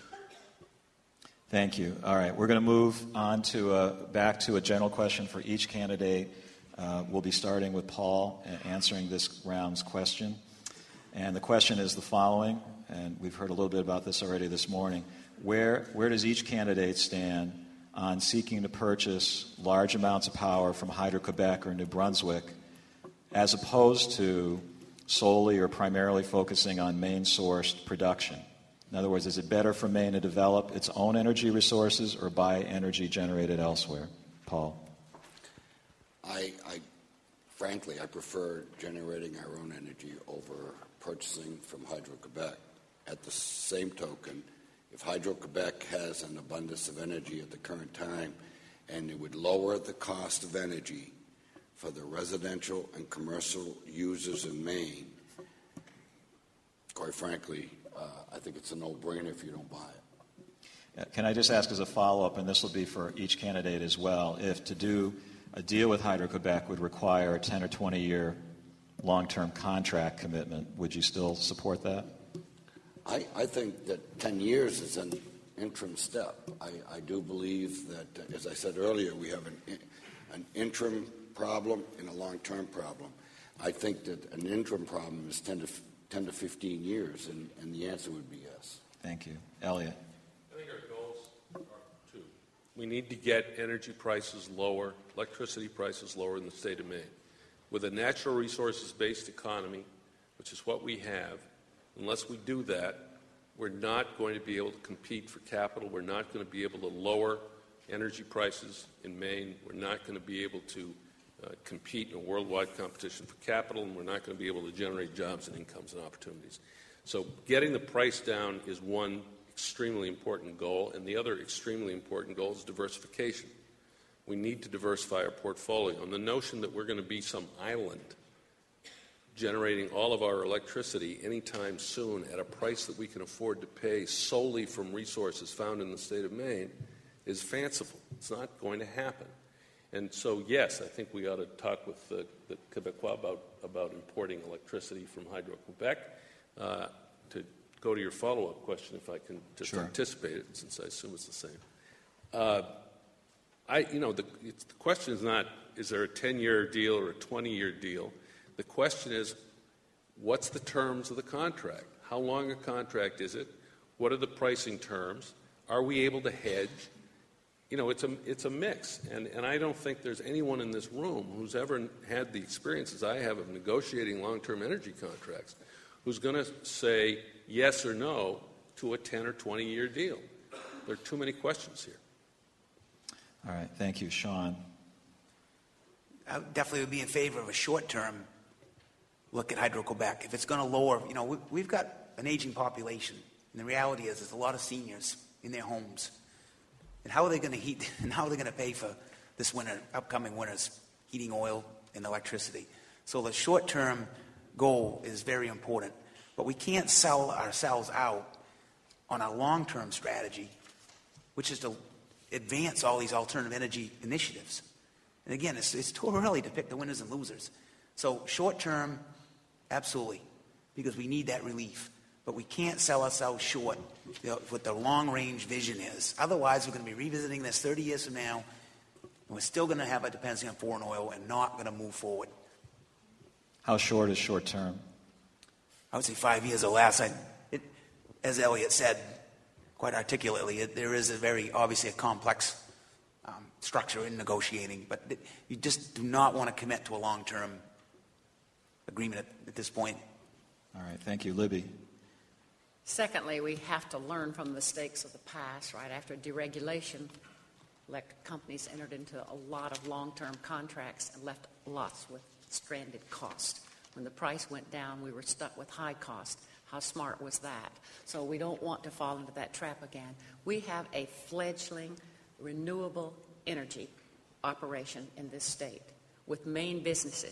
Thank you. All right, we're going to move on to uh, back to a general question for each candidate. Uh, we'll be starting with Paul answering this round's question. And the question is the following, and we've heard a little bit about this already this morning. Where, where does each candidate stand on seeking to purchase large amounts of power from Hydro-Quebec or New Brunswick, as opposed to solely or primarily focusing on Maine-sourced production? In other words, is it better for Maine to develop its own energy resources or buy energy generated elsewhere? Paul. I, I frankly, I prefer generating our own energy over purchasing from Hydro-Quebec. At the same token, if Hydro-Quebec has an abundance of energy at the current time, and it would lower the cost of energy for the residential and commercial users in Maine, quite frankly, uh, I think it's a no-brainer if you don't buy it. Can I just ask as a follow-up, and this will be for each candidate as well, if to do a deal with Hydro-Quebec would require a ten or twenty year long-term contract commitment, would you still support that? I, I think that ten years is an interim step. I, I do believe that, uh, as I said earlier, we have an, an interim problem and a long-term problem. I think that an interim problem is ten to fifteen years, and, and the answer would be yes. Thank you. Elliot. I think our goals are two. We need to get energy prices lower, electricity prices lower in the state of Maine. With a natural resources-based economy, which is what we have, unless we do that, we're not going to be able to compete for capital. We're not going to be able to lower energy prices in Maine. We're not going to be able to uh, compete in a worldwide competition for capital, and we're not going to be able to generate jobs and incomes and opportunities. So getting the price down is one extremely important goal, and the other extremely important goal is diversification. We need to diversify our portfolio. And the notion that we're going to be some island generating all of our electricity anytime soon at a price that we can afford to pay solely from resources found in the state of Maine is fanciful. It's not going to happen. And so, yes, I think we ought to talk with the, the Quebecois about, about importing electricity from Hydro-Quebec. Uh, to go to your follow-up question, if I can just sure. anticipate it, since I assume it's the same. Uh, I, you know, the, it's, the question is not, is there a ten-year deal or a twenty-year deal? The question is, what's the terms of the contract? How long a contract is it? What are the pricing terms? Are we able to hedge? You know, it's a, it's a mix. And, and I don't think there's anyone in this room who's ever had the experiences I have of negotiating long-term energy contracts who's going to say yes or no to a ten or twenty-year deal. There are too many questions here. All right. Thank you. Sean. I definitely would be in favor of a short-term look at Hydro-Quebec. If it's going to lower, you know, we, we've got an aging population, and the reality is there's a lot of seniors in their homes. And how are they going to heat, and how are they going to pay for this winter, upcoming winter's heating oil and electricity? So the short-term goal is very important. But we can't sell ourselves out on a long-term strategy, which is to advance all these alternative energy initiatives. And again, it's, it's too early to pick the winners and losers. So short-term, absolutely, because we need that relief. But we can't sell ourselves short, you know, what the long-range vision is. Otherwise, we're going to be revisiting this thirty years from now, and we're still going to have a dependency on foreign oil and not going to move forward. How short is short-term? I would say five years or less. I, it, as Elliot said quite articulately, it, there is a very, obviously, a complex um, structure in negotiating, but it, you just do not want to commit to a long-term agreement at, at this point. All right. Thank you. Libby. Secondly, we have to learn from the mistakes of the past. Right after deregulation, electric companies entered into a lot of long-term contracts and left lots with stranded cost. When the price went down, we were stuck with high cost. How smart was that? So we don't want to fall into that trap again. We have a fledgling renewable energy operation in this state with Maine businesses.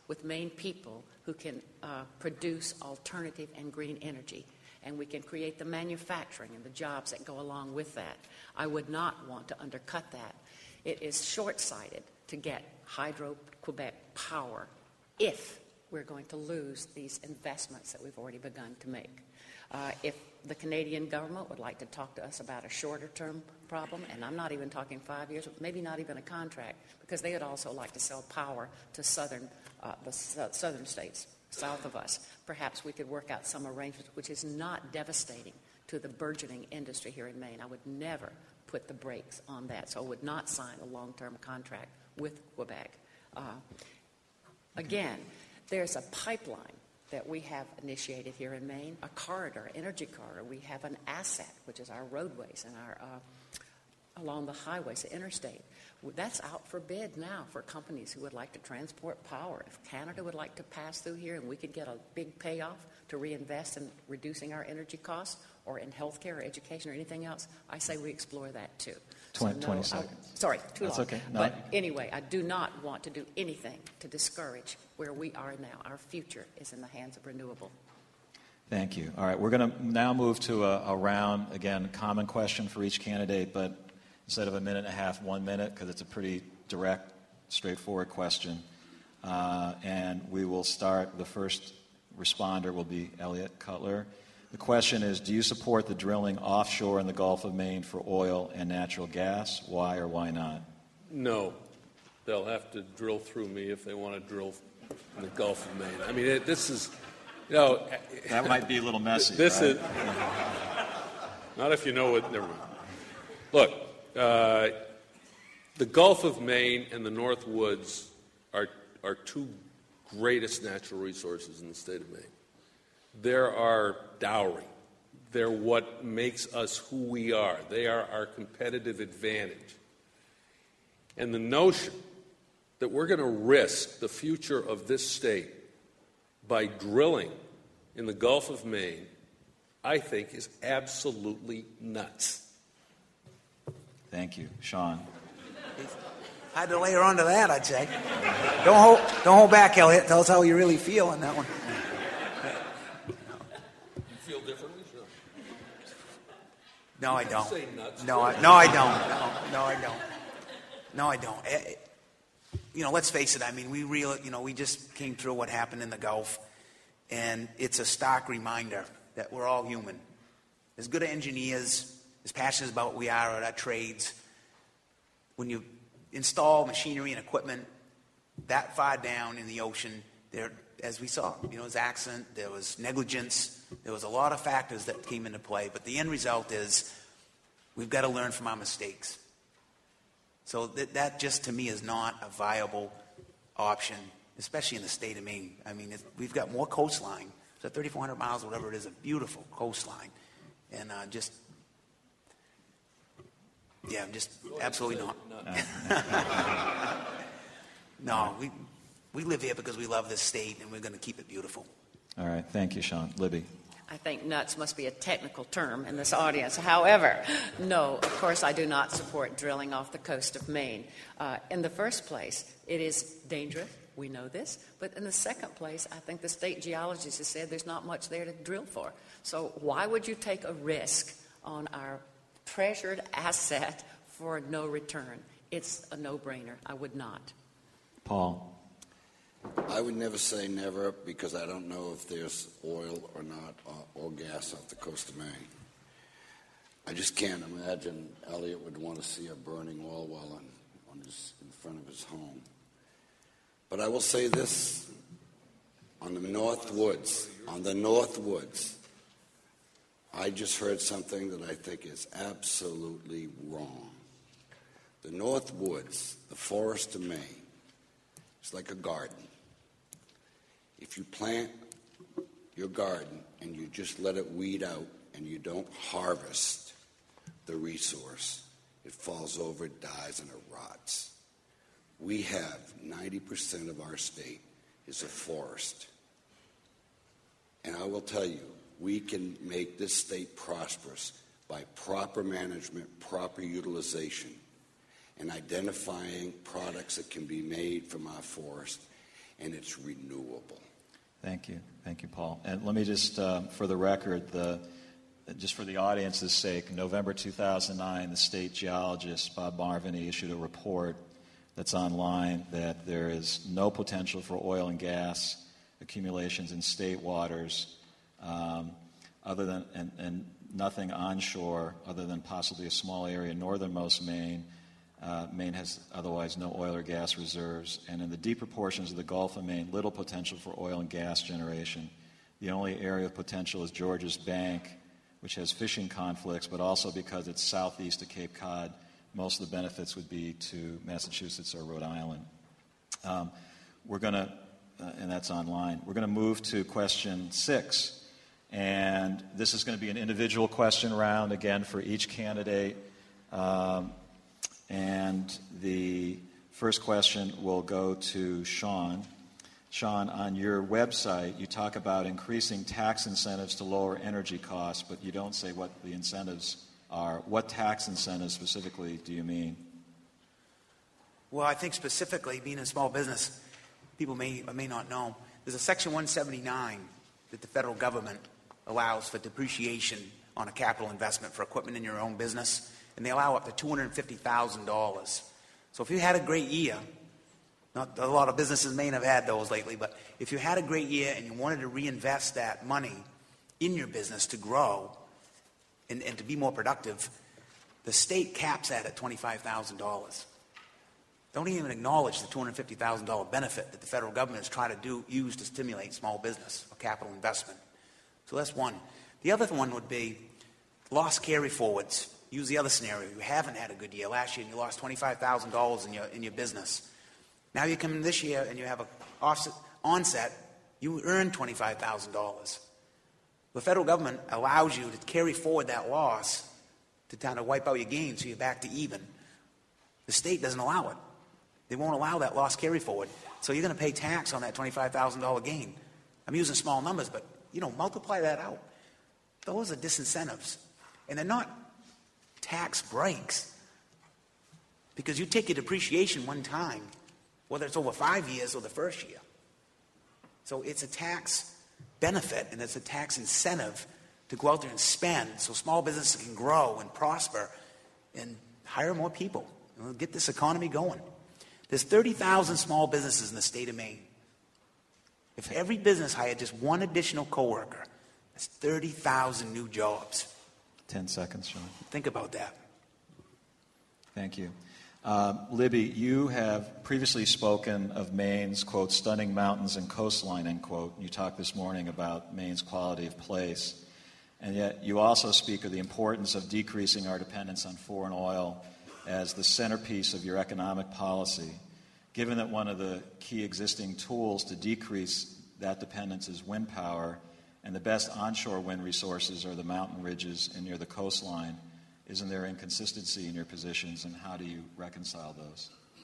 with Maine people who can uh, produce alternative and green energy. And we can create the manufacturing and the jobs that go along with that. I would not want to undercut that. It is short-sighted to get Hydro-Quebec power if we're going to lose these investments that we've already begun to make. Uh, if the Canadian government would like to talk to us about a shorter-term problem, and I'm not even talking five years, maybe not even a contract, because they would also like to sell power to southern, uh, the su- southern states south of us. Perhaps we could work out some arrangement which is not devastating to the burgeoning industry here in Maine. I would never put the brakes on that, so I would not sign a long-term contract with Quebec. Uh, again, there's a pipeline that we have initiated here in Maine, a corridor, energy corridor. We have an asset, which is our roadways and our uh, along the highways, the interstate. That's out for bid now for companies who would like to transport power. If Canada would like to pass through here and we could get a big payoff to reinvest in reducing our energy costs or in healthcare or education or anything else, I say we explore that too. twenty, so no, twenty seconds. I, sorry, too That's long. okay. No. But anyway, I do not want to do anything to discourage where we are now. Our future is in the hands of renewable. Thank you. All right, we're going to now move to a, a round, again, common question for each candidate, but instead of a minute and a half, one minute, because it's a pretty direct, straightforward question. Uh, and we will start, the first responder will be Elliot Cutler. The question is, do you support the drilling offshore in the Gulf of Maine for oil and natural gas? Why or why not? No. They'll have to drill through me if they want to drill in the Gulf of Maine. I mean, it, this is, you know... That might be a little messy, This right? is... Not if you know what... Never mind. Look, uh, the Gulf of Maine and the North Woods are, are two greatest natural resources in the state of Maine. They're our dowry. They're what makes us who we are. They are our competitive advantage. And the notion that we're going to risk the future of this state by drilling in the Gulf of Maine, I think, is absolutely nuts. Thank you. Sean. I had to layer onto that, I'd say. Don't hold, don't hold back, Elliot. Tell us how you really feel on that one. You feel differently, Sean? No, I don't. Say nuts. No, I, no, I don't. No, no, I don't. No, I don't. Eh, You know, let's face it. I mean, we real, you know, we just came through what happened in the Gulf, and it's a stark reminder that we're all human. As good engineers, as passionate about what we are at our trades, when you install machinery and equipment that far down in the ocean, there, as we saw, you know, there was accident, there was negligence, there was a lot of factors that came into play. But the end result is we've got to learn from our mistakes. So that, that just, to me, is not a viable option, especially in the state of Maine. I mean, it, we've got more coastline. So thirty-four hundred miles, whatever it is, a beautiful coastline. And uh, just, yeah, just absolutely not. No, we, we live here because we love this state, and we're going to keep it beautiful. All right. Thank you, Sean. Libby. I think nuts must be a technical term in this audience. However, no, of course I do not support drilling off the coast of Maine. Uh, in the first place, it is dangerous. We know this. But in the second place, I think the state geologist has said there's not much there to drill for. So why would you take a risk on our treasured asset for no return? It's a no-brainer. I would not. Paul. I would never say never because I don't know if there's oil or not, uh, or gas off the coast of Maine. I just can't imagine Elliot would want to see a burning oil well on, on his, in front of his home. But I will say this, on the North Woods, on the North Woods, I just heard something that I think is absolutely wrong. The North Woods, the forest of Maine, it's like a garden. If you plant your garden and you just let it weed out and you don't harvest the resource, it falls over, it dies, and it rots. We have ninety percent of our state is a forest. And I will tell you, we can make this state prosperous by proper management, proper utilization, and identifying products that can be made from our forest and it's renewable. Thank you. Thank you, Paul. And let me just, um, for the record, the, just for the audience's sake, November two thousand nine, the state geologist, Bob Marviny, issued a report that's online that there is no potential for oil and gas accumulations in state waters um, other than, and, and nothing onshore other than possibly a small area northernmost Maine. Uh, Maine has otherwise no oil or gas reserves, and in the deeper portions of the Gulf of Maine, little potential for oil and gas generation. The only area of potential is Georges Bank, which has fishing conflicts, but also because it's southeast of Cape Cod, most of the benefits would be to Massachusetts or Rhode Island. Um, we're going to, uh, and that's online, we're going to move to question six, and this is going to be an individual question round, again, for each candidate. Um, And the first question will go to Sean. Sean, on your website, you talk about increasing tax incentives to lower energy costs, but you don't say what the incentives are. What tax incentives specifically do you mean? Well, I think specifically, being a small business, people may or may not know, there's a Section one seventy-nine that the federal government allows for depreciation on a capital investment for equipment in your own business. And they allow up to two hundred fifty thousand dollars. So if you had a great year, not a lot of businesses may have had those lately, but if you had a great year and you wanted to reinvest that money in your business to grow and, and to be more productive, the state caps that at twenty-five thousand dollars. Don't even acknowledge the two hundred fifty thousand dollars benefit that the federal government is trying to do, use to stimulate small business or capital investment. So that's one. The other one would be loss carry forwards. Use the other scenario. You haven't had a good year last year and you lost twenty-five thousand dollars in your in your business. Now you come in this year and you have a offset, onset, you earn twenty-five thousand dollars. The federal government allows you to carry forward that loss to kind of wipe out your gain so you're back to even. The state doesn't allow it. They won't allow that loss carry forward. So you're going to pay tax on that twenty-five thousand dollars gain. I'm using small numbers, but, you know, multiply that out. Those are disincentives. And they're not tax breaks, because you take your depreciation one time, whether it's over five years or the first year. So it's a tax benefit and it's a tax incentive to go out there and spend so small businesses can grow and prosper and hire more people and get this economy going. There's thirty thousand small businesses in the state of Maine. If every business hired just one additional coworker, that's thirty thousand new jobs. Ten seconds, Sean. Think about that. Thank you. Uh, Libby, you have previously spoken of Maine's, quote, stunning mountains and coastline, end quote. You talked this morning about Maine's quality of place. And yet you also speak of the importance of decreasing our dependence on foreign oil as the centerpiece of your economic policy. Given that one of the key existing tools to decrease that dependence is wind power, and the best onshore wind resources are the mountain ridges and near the coastline, isn't there inconsistency in your positions, and how do you reconcile those?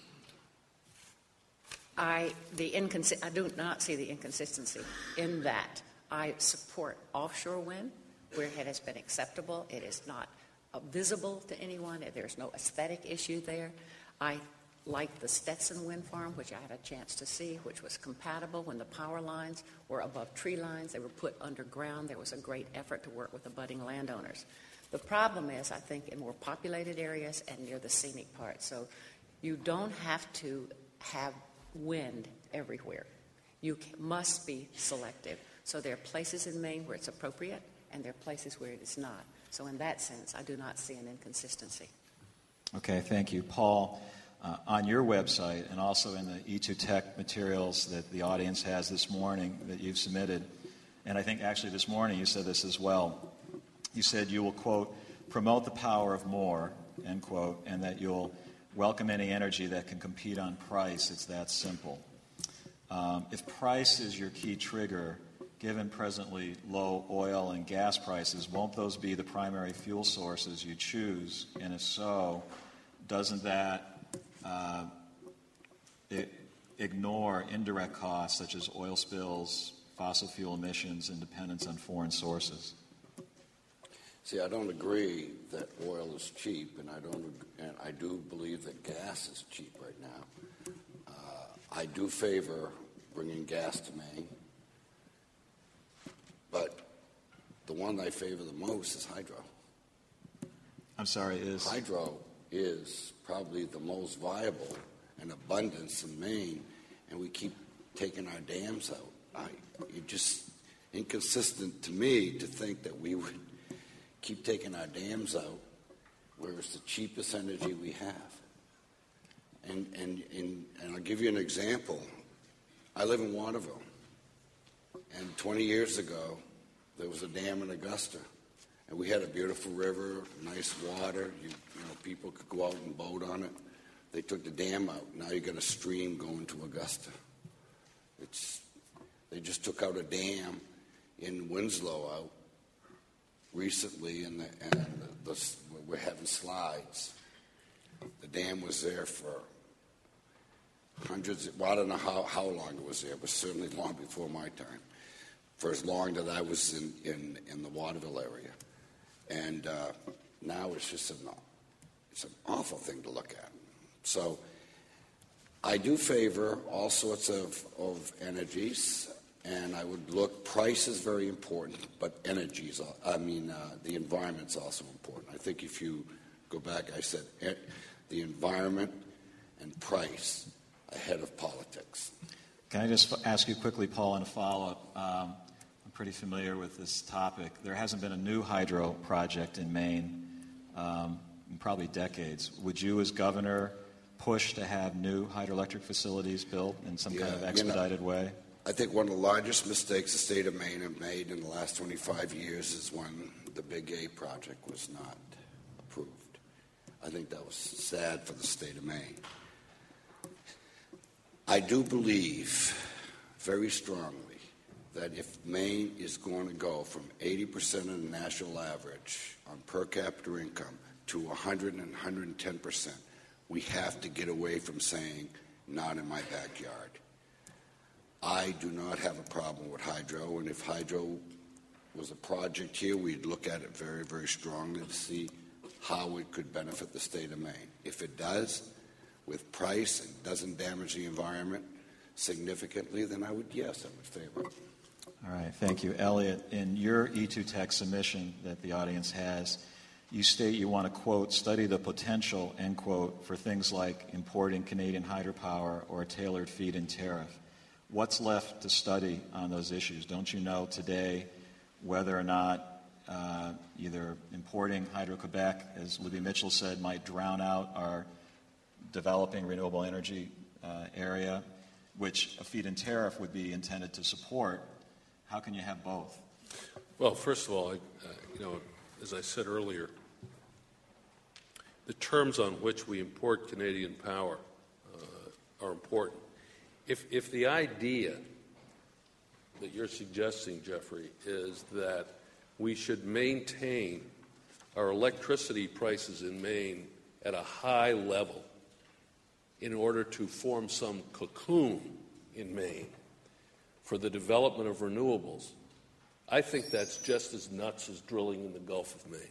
I, the inconsi- I do not see the inconsistency in that. I support offshore wind where it has been acceptable. It is not uh, visible to anyone. There's no aesthetic issue there. I like the Stetson wind farm, which I had a chance to see, which was compatible when the power lines were above tree lines. They were put underground. There was a great effort to work with the budding landowners. The problem is, I think, in more populated areas and near the scenic part. So you don't have to have wind everywhere. You must be selective. So there are places in Maine where it's appropriate, and there are places where it is not. So in that sense, I do not see an inconsistency. Okay, thank you. Paul, uh, on your website and also in the E two Tech materials that the audience has this morning that you've submitted, and I think actually this morning you said this as well, you said you will, quote, promote the power of more, end quote, and that you'll welcome any energy that can compete on price. It's that simple. Um, if price is your key trigger, given presently low oil and gas prices, won't those be the primary fuel sources you choose? And if so, doesn't that uh, it ignore indirect costs such as oil spills, fossil fuel emissions, and dependence on foreign sources? See, I don't agree that oil is cheap, and I don't, and I do believe that gas is cheap right now. Uh, I do favor bringing gas to Maine. But the one I favor the most is hydro. I'm sorry, is? Hydro is probably the most viable in abundance in Maine, and we keep taking our dams out. I, it's just inconsistent to me to think that we would keep taking our dams out where it's the cheapest energy we have. And, and, and, and I'll give you an example. I live in Waterville, and twenty years ago, there was a dam in Augusta, and we had a beautiful river, nice water. You, you know, people could go out and boat on it. They took the dam out. Now you got a stream going to Augusta. It's they just took out a dam in Winslow out recently, and, the, and the, the, we're having slides. The dam was there for hundreds. Well, I don't know how, how long it was there, but certainly long before my time. For as long that I was in, in, in the Waterville area. And uh, now it's just an, it's an awful thing to look at. So I do favor all sorts of, of energies, and I would look, price is very important, but energies, I mean, uh, the environment's also important. I think if you go back, I said the environment and price ahead of politics. Can I just ask you quickly, Paul, in a follow-up? Um, I'm pretty familiar with this topic. There hasn't been a new hydro project in Maine um, in probably decades. Would you, as governor, push to have new hydroelectric facilities built in some yeah, kind of expedited you know, way? I think one of the largest mistakes the state of Maine have made in the last twenty-five years is when the Big A project was not approved. I think that was sad for the state of Maine. I do believe very strongly that if Maine is going to go from eighty percent of the national average on per capita income to one hundred and one hundred ten percent, we have to get away from saying, not in my backyard. I do not have a problem with hydro, and if hydro was a project here, we'd look at it very, very strongly to see how it could benefit the state of Maine. If it does, with price and doesn't damage the environment significantly, then I would, yes, I would favor it. All right, thank you. Elliot, in your E two Tech submission that the audience has, you state you want to, quote, study the potential, end quote, for things like importing Canadian hydropower or a tailored feed-in tariff. What's left to study on those issues? Don't you know today whether or not uh, either importing Hydro-Quebec, as Libby Mitchell said, might drown out our developing renewable energy uh, area, which a feed-in tariff would be intended to support? How can you have both? Well, first of all, I, uh, you know, as I said earlier, the terms on which we import Canadian power uh, are important. If, if the idea that you're suggesting, Jeffrey, is that we should maintain our electricity prices in Maine at a high level in order to form some cocoon in Maine for the development of renewables, I think that's just as nuts as drilling in the Gulf of Maine.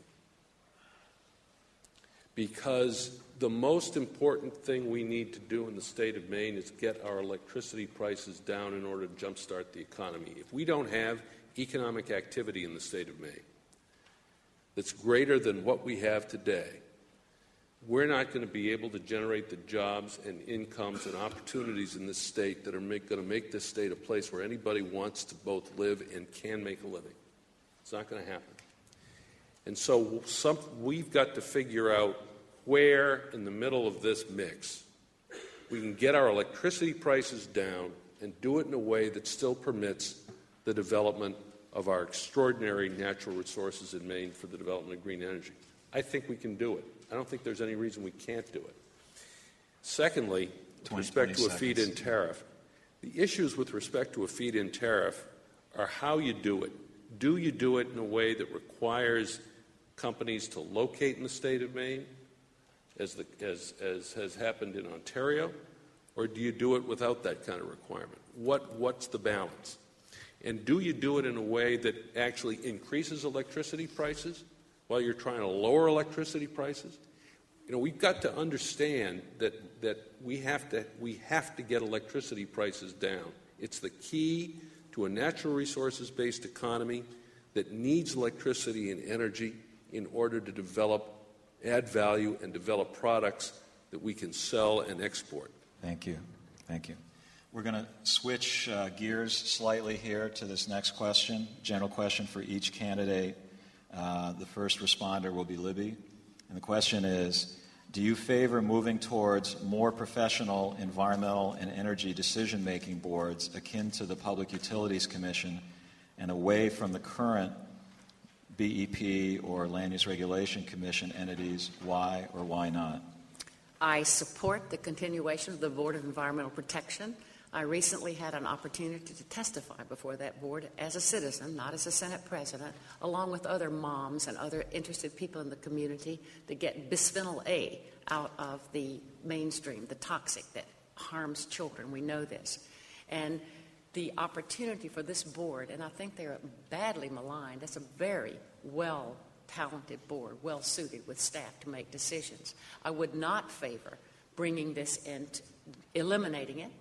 Because the most important thing we need to do in the state of Maine is get our electricity prices down in order to jumpstart the economy. If we don't have economic activity in the state of Maine that's greater than what we have today, we're not going to be able to generate the jobs and incomes and opportunities in this state that are make, going to make this state a place where anybody wants to both live and can make a living. It's not going to happen. And so some, we've got to figure out where in the middle of this mix we can get our electricity prices down and do it in a way that still permits the development of our extraordinary natural resources in Maine for the development of green energy. I think we can do it. I don't think there's any reason we can't do it. Secondly, with respect to a feed-in tariff, the issues with respect to a feed-in tariff are how you do it. Do you do it in a way that requires companies to locate in the state of Maine, as, the, as, as has happened in Ontario, or do you do it without that kind of requirement? What, what's the balance? And do you do it in a way that actually increases electricity prices while you're trying to lower electricity prices? You know, we've got to understand that, that we have to, we have to get electricity prices down It's the key to a natural resources-based economy that needs electricity and energy in order to develop, add value, and develop products that we can sell and export. Thank you. Thank you. We're going to switch uh, gears slightly here to this next question, general question for each candidate. Uh, the first responder will be Libby. And the question is, do you favor moving towards more professional environmental and energy decision-making boards akin to the Public Utilities Commission and away from the current B E P or Land Use Regulation Commission entities? Why or why not? I support the continuation of the Board of Environmental Protection. I recently had an opportunity to testify before that board as a citizen, not as a Senate president, along with other moms and other interested people in the community to get bisphenol A out of the mainstream, the toxic that harms children. We know this. And the opportunity for this board, and I think they're badly maligned, it's a very well talented board, well suited with staff to make decisions. I would not favor bringing this in, eliminating it.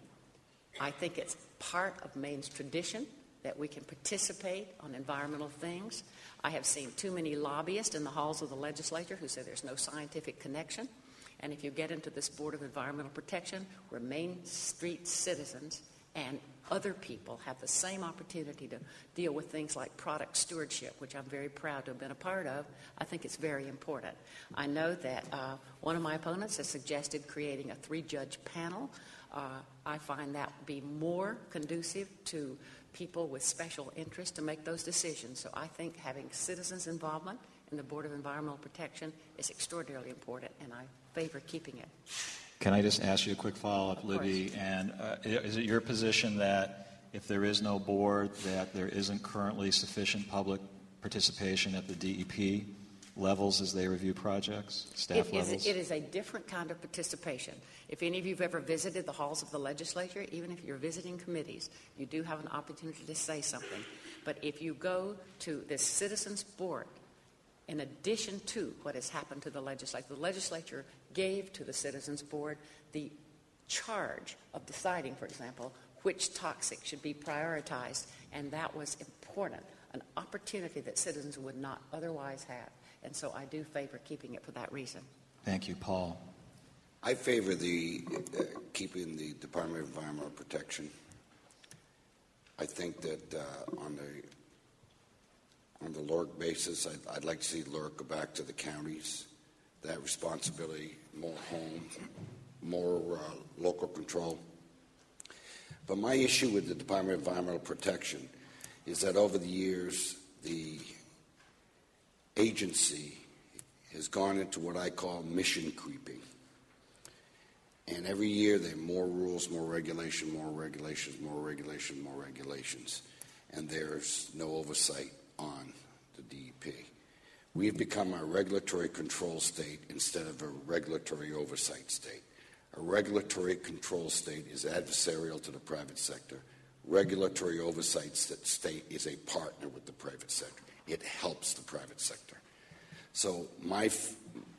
I think it's part of Maine's tradition that we can participate on environmental things. I have seen too many lobbyists in the halls of the legislature who say there's no scientific connection. And if you get into this Board of Environmental Protection, where Main Street citizens and other people have the same opportunity to deal with things like product stewardship, which I'm very proud to have been a part of, I think it's very important. I know that uh, one of my opponents has suggested creating a three-judge panel. Uh, I find that would be more conducive to people with special interest to make those decisions. So I think having citizens' involvement in the Board of Environmental Protection is extraordinarily important, and I favor keeping it. Can I just ask you a quick follow-up, Libby? And uh, is it your position that if there is no board, that there isn't currently sufficient public participation at the D E P levels as they review projects, staff it levels? Is, it is a different kind of participation. If any of you have ever visited the halls of the legislature, even if you're visiting committees, you do have an opportunity to say something. But if you go to this citizens board, in addition to what has happened to the legislature, the legislature gave to the citizens board the charge of deciding, for example, which toxic should be prioritized, and that was important, an opportunity that citizens would not otherwise have. And so I do favor keeping it for that reason. Thank you. Paul? I favor the uh, keeping the Department of Environmental Protection. I think that uh, on the on the L R C basis, I'd, I'd like to see L R C go back to the counties. That responsibility, more home, more uh, local control. But my issue with the Department of Environmental Protection is that over the years, the agency has gone into what I call mission creeping. And every year there are more rules, more regulation, more regulations, more regulation, more regulations. And there's no oversight on the D E P. We have become a regulatory control state instead of a regulatory oversight state. A regulatory control state is adversarial to the private sector. Regulatory oversight state is a partner with the private sector. It helps the private sector. So my f-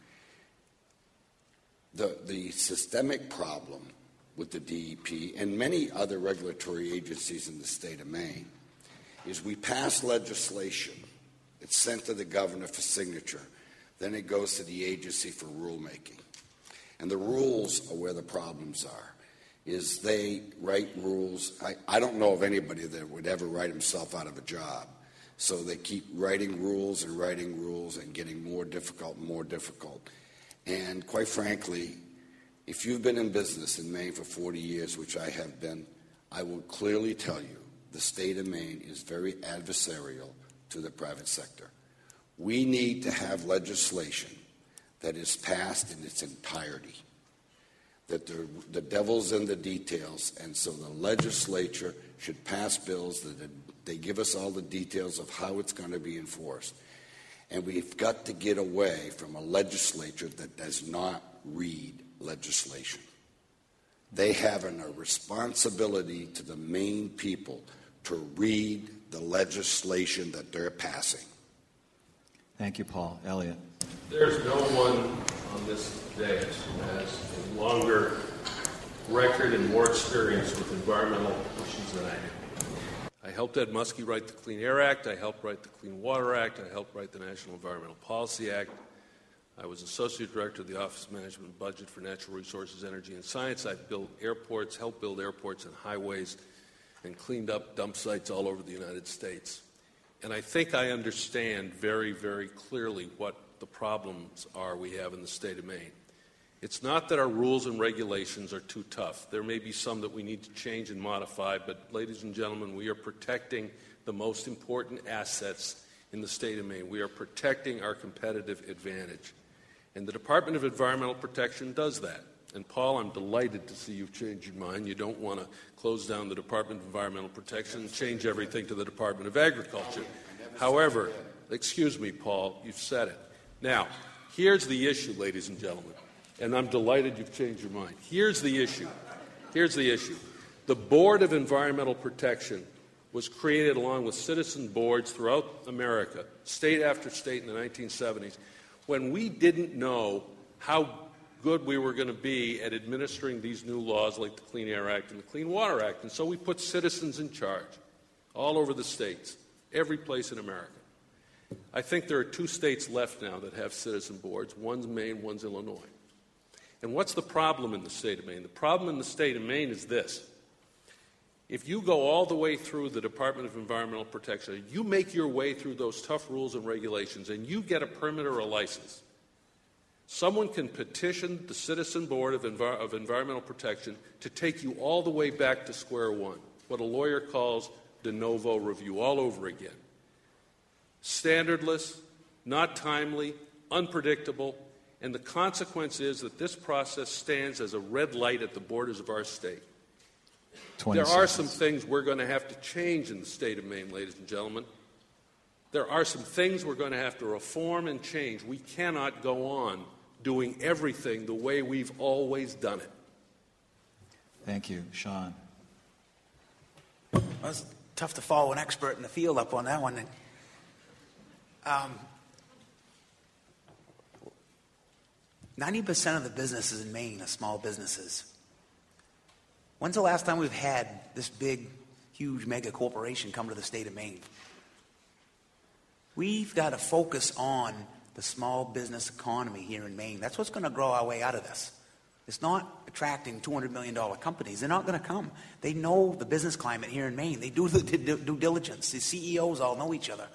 the the systemic problem with the D E P and many other regulatory agencies in the state of Maine is we pass legislation, it's sent to the governor for signature, then it goes to the agency for rulemaking. And the rules are where the problems are, is they write rules. I, I don't know of anybody that would ever write himself out of a job. So they keep writing rules and writing rules and getting more difficult and more difficult. And quite frankly, if you've been in business in Maine for forty years, which I have been, I will clearly tell you the state of Maine is very adversarial to the private sector. We need to have legislation that is passed in its entirety, that the, the devil's in the details, and so the legislature should pass bills that they give us all the details of how it's going to be enforced. And we've got to get away from a legislature that does not read legislation. They have an, a responsibility to the Maine people to read the legislation that they're passing. Thank you, Paul. Elliot? There's no one on this dais who has a longer record and more experience with environmental issues than I do. I helped Ed Muskie write the Clean Air Act. I helped write the Clean Water Act. I helped write the National Environmental Policy Act. I was Associate Director of the Office of Management and Budget for Natural Resources, Energy, and Science. I've built airports, helped build airports and highways, and cleaned up dump sites all over the United States. And I think I understand very, very clearly what the problems are we have in the state of Maine. It's not that our rules and regulations are too tough. There may be some that we need to change and modify, but ladies and gentlemen, we are protecting the most important assets in the state of Maine. We are protecting our competitive advantage. And the Department of Environmental Protection does that. And Paul, I'm delighted to see you've changed your mind. You don't want to close down the Department of Environmental Protection and change everything to the Department of Agriculture. However, excuse me, Paul, you've said it. Now, here's the issue, ladies and gentlemen. And I'm delighted you've changed your mind. Here's the issue. Here's the issue. The Board of Environmental Protection was created along with citizen boards throughout America, state after state in the nineteen seventies, when we didn't know how good we were going to be at administering these new laws like the Clean Air Act and the Clean Water Act. And so we put citizens in charge all over the states, every place in America. I think there are two states left now that have citizen boards. One's Maine, one's Illinois. And what's the problem in the state of Maine? The problem in the state of Maine is this. If you go all the way through the Department of Environmental Protection, you make your way through those tough rules and regulations, and you get a permit or a license, someone can petition the Citizen Board of, Envi- of Environmental Protection to take you all the way back to square one, what a lawyer calls de novo review, all over again. Standardless, not timely, unpredictable, and the consequence is that this process stands as a red light at the borders of our state. There are some things we're going to have to change in the state of Maine, ladies and gentlemen. There are some things we're going to have to reform and change. We cannot go on doing everything the way we've always done it. Thank you. Sean. Well, it's tough to follow an expert in the field up on that one. Um, ninety percent of the businesses in Maine are small businesses. When's the last time we've had this big, huge mega corporation come to the state of Maine? We've got to focus on the small business economy here in Maine. That's what's going to grow our way out of this. It's not attracting two hundred million dollars companies. They're not going to come. They know the business climate here in Maine. They do the due diligence. The C E Os all know each other.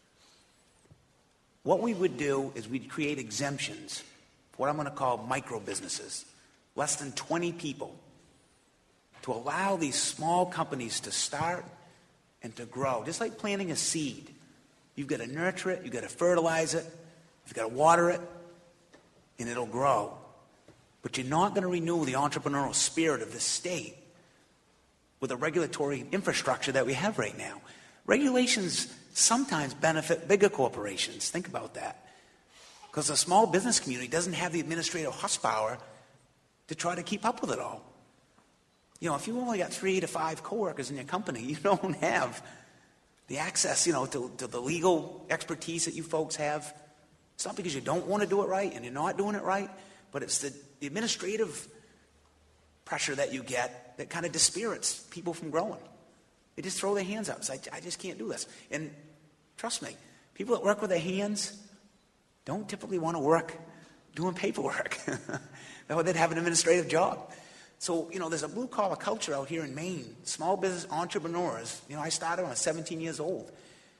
What we would do is we'd create exemptions for what I'm going to call micro businesses, less than twenty people, to allow these small companies to start and to grow, just like planting a seed. You've got to nurture it, you've got to fertilize it, you've got to water it, and it'll grow. But you're not going to renew the entrepreneurial spirit of the state with the regulatory infrastructure that we have right now. Regulations sometimes benefit bigger corporations. Think about that. Because the small business community doesn't have the administrative horsepower to try to keep up with it all. You know, if you only got three to five coworkers in your company, you don't have the access, you know, to, to the legal expertise that you folks have. It's not because you don't want to do it right and you're not doing it right, but it's the, the administrative pressure that you get that kind of dispirits people from growing. They just throw their hands up. It's like, I just can't do this. And trust me, people that work with their hands don't typically want to work doing paperwork. They'd have an administrative job. So, you know, there's a blue-collar culture out here in Maine. Small business entrepreneurs, you know, I started when I was seventeen years old,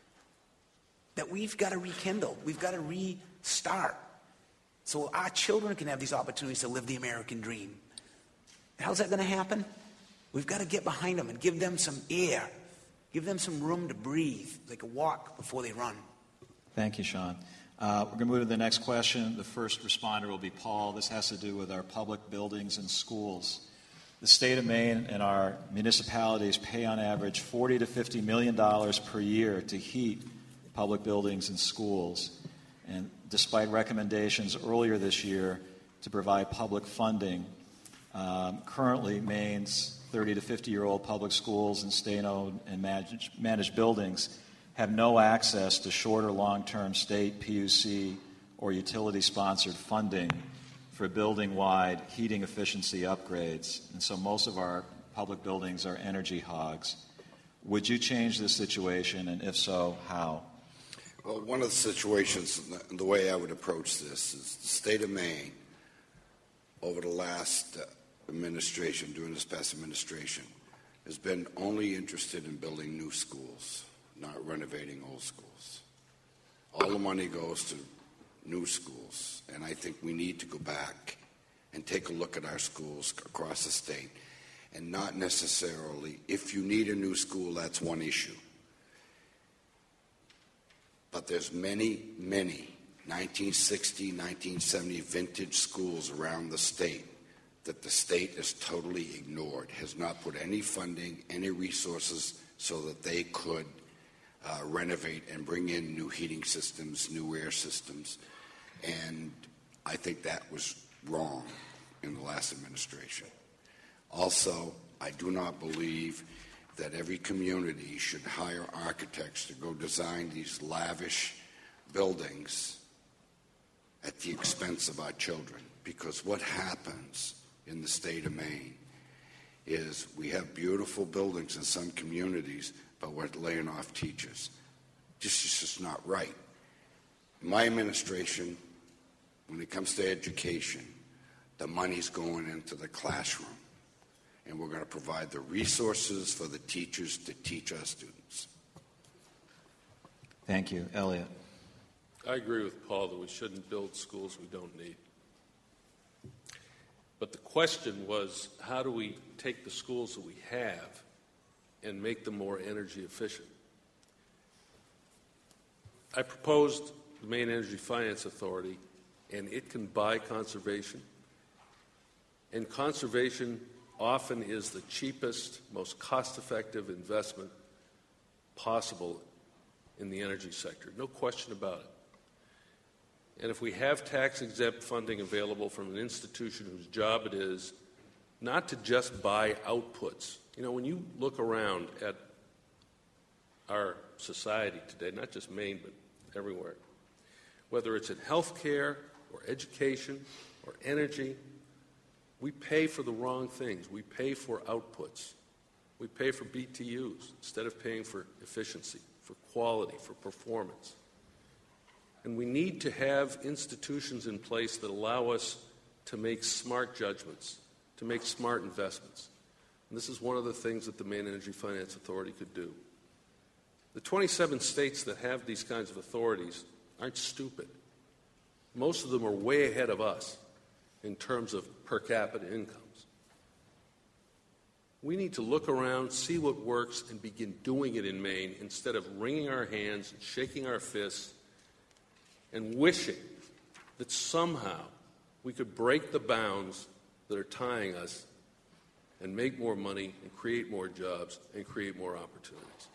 that we've got to rekindle. We've got to restart so our children can have these opportunities to live the American dream. How's that going to happen? We've got to get behind them and give them some air. Give them some room to breathe. They can walk before they run. Thank you, Sean. Uh, we're going to move to the next question. The first responder will be Paul. This has to do with our public buildings and schools. The state of Maine and our municipalities pay on average forty to fifty million dollars per year to heat public buildings and schools. And despite recommendations earlier this year to provide public funding, um, currently Maine's thirty to fifty-year-old public schools and state-owned and managed, managed buildings have no access to short or long-term state, P U C, or utility-sponsored funding for building-wide heating efficiency upgrades, and so most of our public buildings are energy hogs. Would you change this situation, and if so, how? Well, one of the situations, the way I would approach this is the state of Maine, over the last uh, administration, during this past administration, has been only interested in building new schools, not renovating old schools. All the money goes to new schools, and I think we need to go back and take a look at our schools across the state, and not necessarily, if you need a new school, that's one issue. But there's many, many nineteen sixty, nineteen seventy vintage schools around the state that the state has totally ignored, has not put any funding, any resources so that they could uh, renovate and bring in new heating systems, new air systems. And I think that was wrong in the last administration. Also, I do not believe that every community should hire architects to go design these lavish buildings at the expense of our children. Because what happens in the state of Maine is we have beautiful buildings in some communities, but we're laying off teachers. This is just not right. In my administration, when it comes to education, the money's going into the classroom, and we're going to provide the resources for the teachers to teach our students. Thank you. Elliot. I agree with Paul that we shouldn't build schools we don't need. But the question was, how do we take the schools that we have and make them more energy efficient? I proposed the Maine Energy Finance Authority, and it can buy conservation. And conservation often is the cheapest, most cost-effective investment possible in the energy sector. No question about it. And if we have tax-exempt funding available from an institution whose job it is not to just buy outputs. You know, when you look around at our society today, not just Maine, but everywhere, whether it's in healthcare or education or energy, we pay for the wrong things. We pay for outputs. We pay for B T Us instead of paying for efficiency, for quality, for performance. And we need to have institutions in place that allow us to make smart judgments, to make smart investments. And this is one of the things that the Maine Energy Finance Authority could do. The twenty-seven states that have these kinds of authorities aren't stupid. Most of them are way ahead of us in terms of per capita incomes. We need to look around, see what works, and begin doing it in Maine instead of wringing our hands and shaking our fists and wishing that somehow we could break the bounds that are tying us and make more money and create more jobs and create more opportunities.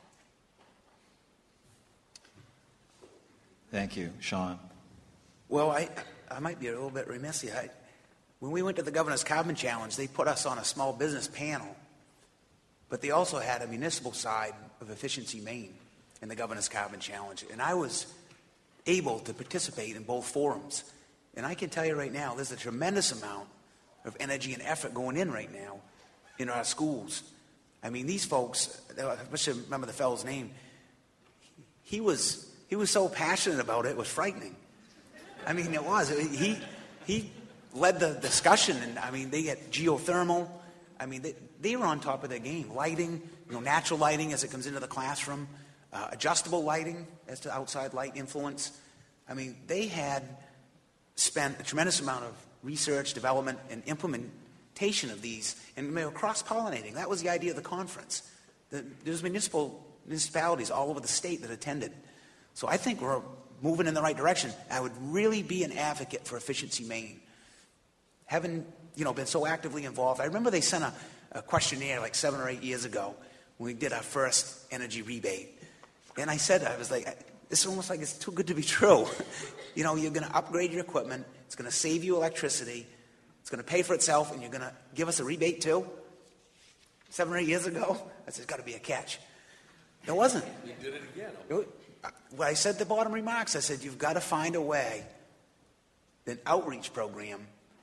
Thank you. Sean. Well, I, I might be a little bit remiss here. I, when we went to the Governor's Carbon Challenge, they put us on a small business panel, but they also had a municipal side of Efficiency Maine in the Governor's Carbon Challenge. And I was able to participate in both forums. And I can tell you right now, there's a tremendous amount of energy and effort going in right now in our schools. I mean, these folks, I wish I remember the fellow's name, he was he was so passionate about it, it was frightening. I mean, it was. He he led the discussion, and I mean, they get geothermal. I mean, they, they were on top of their game. Lighting, you know, natural lighting as it comes into the classroom, uh, adjustable lighting as to outside light influence. I mean, they had spent a tremendous amount of research, development, and implementation of these, and they were cross-pollinating. That was the idea of the conference. The, there's municipal municipalities all over the state that attended. So I think we're moving in the right direction. I would really be an advocate for Efficiency Maine. Having, you know, been so actively involved, I remember they sent a, a questionnaire like seven or eight years ago when we did our first energy rebate. And I said, I was like, it's almost like it's too good to be true. You know, you're going to upgrade your equipment. It's going to save you electricity. It's going to pay for itself, and you're going to give us a rebate too? Seven or eight years ago? I said, it's got to be a catch. There wasn't. You did it again. It, When I said the bottom remarks, I said, you've got to find a way, an outreach program,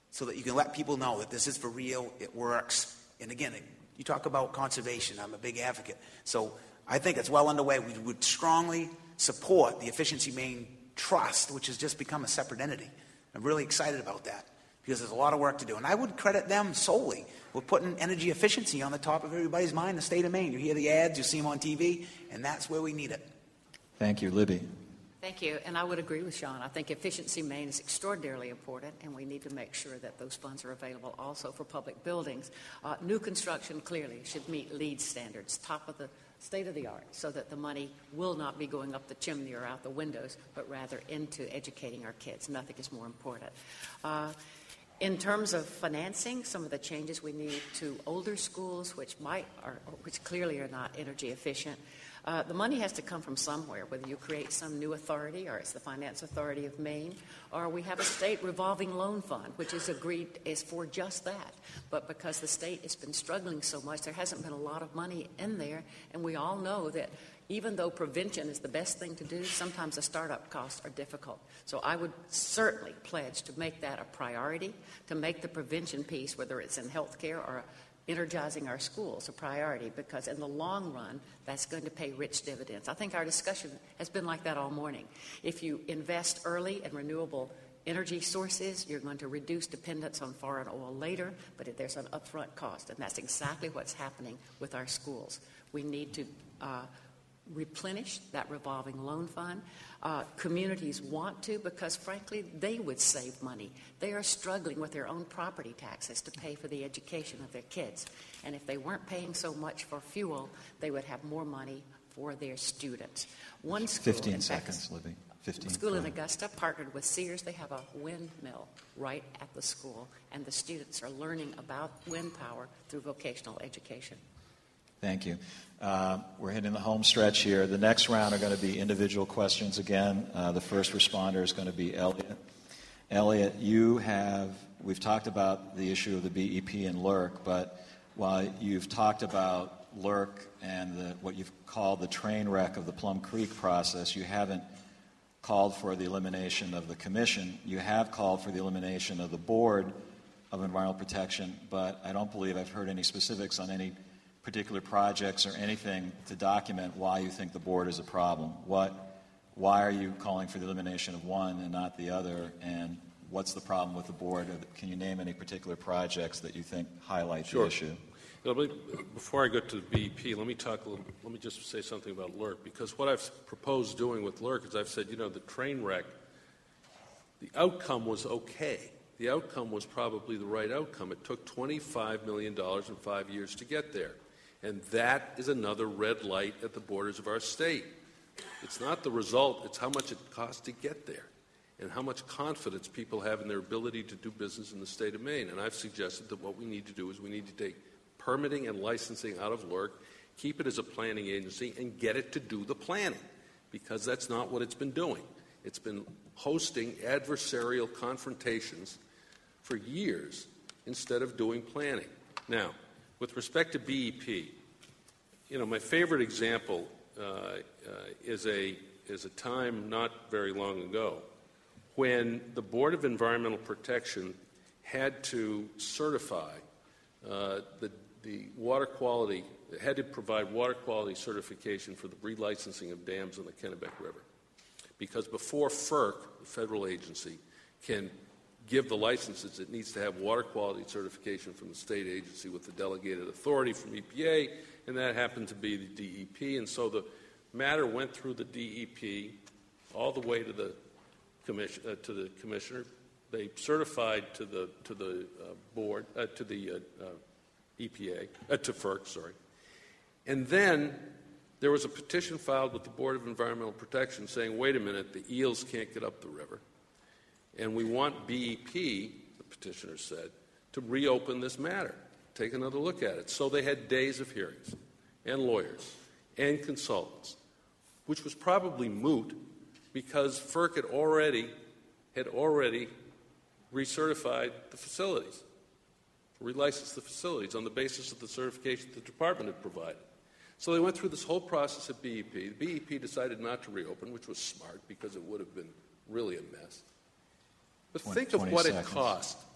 so that you can let people know that this is for real, it works. And again, it, you talk about conservation. I'm a big advocate. So I think it's well underway. We would strongly support the Efficiency Maine Trust, which has just become a separate entity. I'm really excited about that because there's a lot of work to do. And I would credit them solely with putting energy efficiency on the top of everybody's mind in the state of Maine. You hear the ads, you see them on T V, and that's where we need it. Thank you. Libby. Thank you, and I would agree with Sean. I think Efficiency Maine is extraordinarily important, and we need to make sure that those funds are available also for public buildings. Uh, new construction clearly should meet LEED standards, top of the state of the art, so that the money will not be going up the chimney or out the windows, but rather into educating our kids. Nothing is more important. Uh, In terms of financing, some of the changes we need to older schools, which might, are, which clearly are not energy efficient, uh, the money has to come from somewhere. Whether you create some new authority, or it's the Finance Authority of Maine, or we have a state revolving loan fund, which is agreed is for just that. But because the state has been struggling so much, there hasn't been a lot of money in there, and we all know that even though prevention is the best thing to do, sometimes the startup costs are difficult. So I would certainly pledge to make that a priority, to make the prevention piece, whether it's in healthcare or energizing our schools, a priority, because in the long run, that's going to pay rich dividends. I think our discussion has been like that all morning. If you invest early in renewable energy sources, you're going to reduce dependence on foreign oil later, but there's an upfront cost, and that's exactly what's happening with our schools. We need to uh, replenish that revolving loan fund. Uh, communities want to because, frankly, they would save money. They are struggling with their own property taxes to pay for the education of their kids. And if they weren't paying so much for fuel, they would have more money for their students. One school, fifteen seconds, Libby. fifteen. School in Augusta partnered with Sears. They have a windmill right at the school, and the students are learning about wind power through vocational education. Thank you. Uh, we're hitting the home stretch here. The next round are going to be individual questions again. Uh, the first responder is going to be Elliot. Elliot, you have, we've talked about the issue of the B E P and L R C, but while you've talked about L R C and the, what you've called the train wreck of the Plum Creek process, you haven't called for the elimination of the commission. You have called for the elimination of the Board of Environmental Protection, but I don't believe I've heard any specifics on any particular projects or anything to document why you think the board is a problem. What, why are you calling for the elimination of one and not the other, and what's the problem with the board? Can you name any particular projects that you think highlight Sure. the issue? You know, before I go to the B E P, let me talk a little, let me just say something about L R C, because what I've proposed doing with L R C is I've said, you know, the train wreck, the outcome was okay. The outcome was probably the right outcome. It took twenty-five million dollars in five years to get there. And that is another red light at the borders of our state. It's not the result, it's how much it costs to get there and how much confidence people have in their ability to do business in the state of Maine. And I've suggested that what we need to do is we need to take permitting and licensing out of L R C, keep it as a planning agency, and get it to do the planning, because that's not what it's been doing. It's been hosting adversarial confrontations for years instead of doing planning. Now, with respect to B E P, you know, my favorite example uh, uh, is a is a time not very long ago when the Board of Environmental Protection had to certify uh, the the water quality, had to provide water quality certification for the relicensing of dams on the Kennebec River, because before F E R C, the federal agency, can give the licenses, it needs to have water quality certification from the state agency with the delegated authority from E P A, and that happened to be the D E P. And so the matter went through the D E P all the way to the commission, uh, to the commissioner. They certified to the to the uh, board, uh, to the uh, uh, E P A, uh, to F E R C, sorry. And then there was a petition filed with the Board of Environmental Protection saying, wait a minute, the eels can't get up the river. And we want B E P, the petitioner said, to reopen this matter, take another look at it. So they had days of hearings and lawyers and consultants, which was probably moot because F E R C had already, had already recertified the facilities, relicensed the facilities on the basis of the certification the department had provided. So they went through this whole process at B E P. The B E P decided not to reopen, which was smart because it would have been really a mess. But think of what it cost.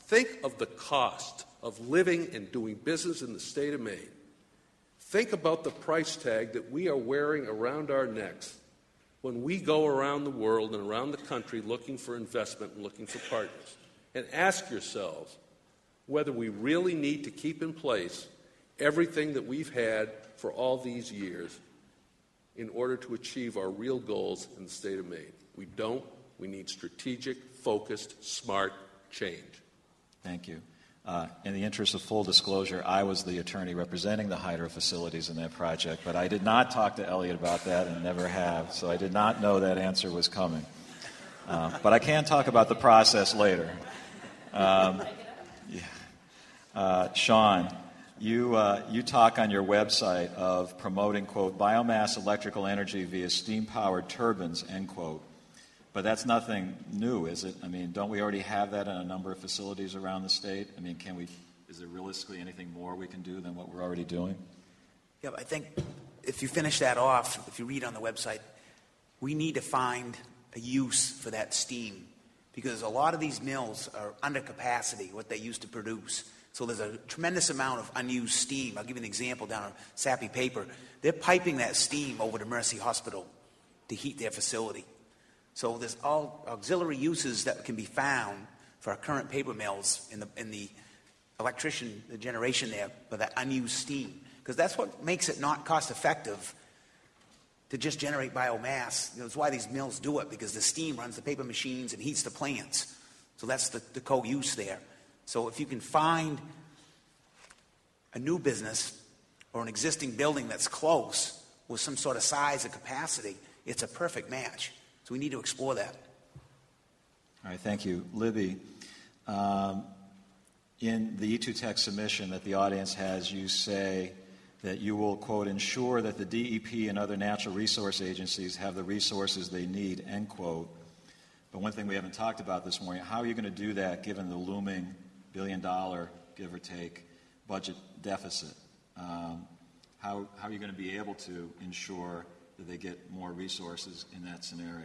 think of the cost of living and doing business in the state of Maine. Think about the price tag that we are wearing around our necks when we go around the world and around the country looking for investment and looking for partners. And ask yourselves whether we really need to keep in place everything that we've had for all these years in order to achieve our real goals in the state of Maine. We don't. We need strategic, focused, smart change. Thank you. Uh, in the interest of full disclosure, I was the attorney representing the hydro facilities in that project, but I did not talk to Elliot about that and never have, so I did not know that answer was coming. Uh, but I can talk about the process later. Um, yeah. uh, Sean, you, uh, you talk on your website of promoting, quote, biomass electrical energy via steam-powered turbines, end quote. But that's nothing new, is it? I mean, don't we already have that in a number of facilities around the state? I mean, can we, is there realistically anything more we can do than what we're already doing? Yeah, I think if you finish that off, if you read on the website, we need to find a use for that steam because a lot of these mills are under capacity, what they used to produce. So there's a tremendous amount of unused steam. I'll give you an example down on Sappy Paper. They're piping that steam over to Mercy Hospital to heat their facility. So there's all auxiliary uses that can be found for our current paper mills in the in the electrician, the generation there, for that unused steam. Because that's what makes it not cost effective to just generate biomass. You know, that's why these mills do it, because the steam runs the paper machines and heats the plants. So that's the, the co-use there. So if you can find a new business or an existing building that's close with some sort of size or capacity, it's a perfect match. So we need to explore that. All right, thank you. Libby, um, in the E two Tech submission that the audience has, you say that you will, quote, ensure that the D E P and other natural resource agencies have the resources they need, end quote. But one thing we haven't talked about this morning, how are you going to do that given the looming billion dollar, give or take, budget deficit? Um, how, how are you going to be able to ensure that they get more resources in that scenario?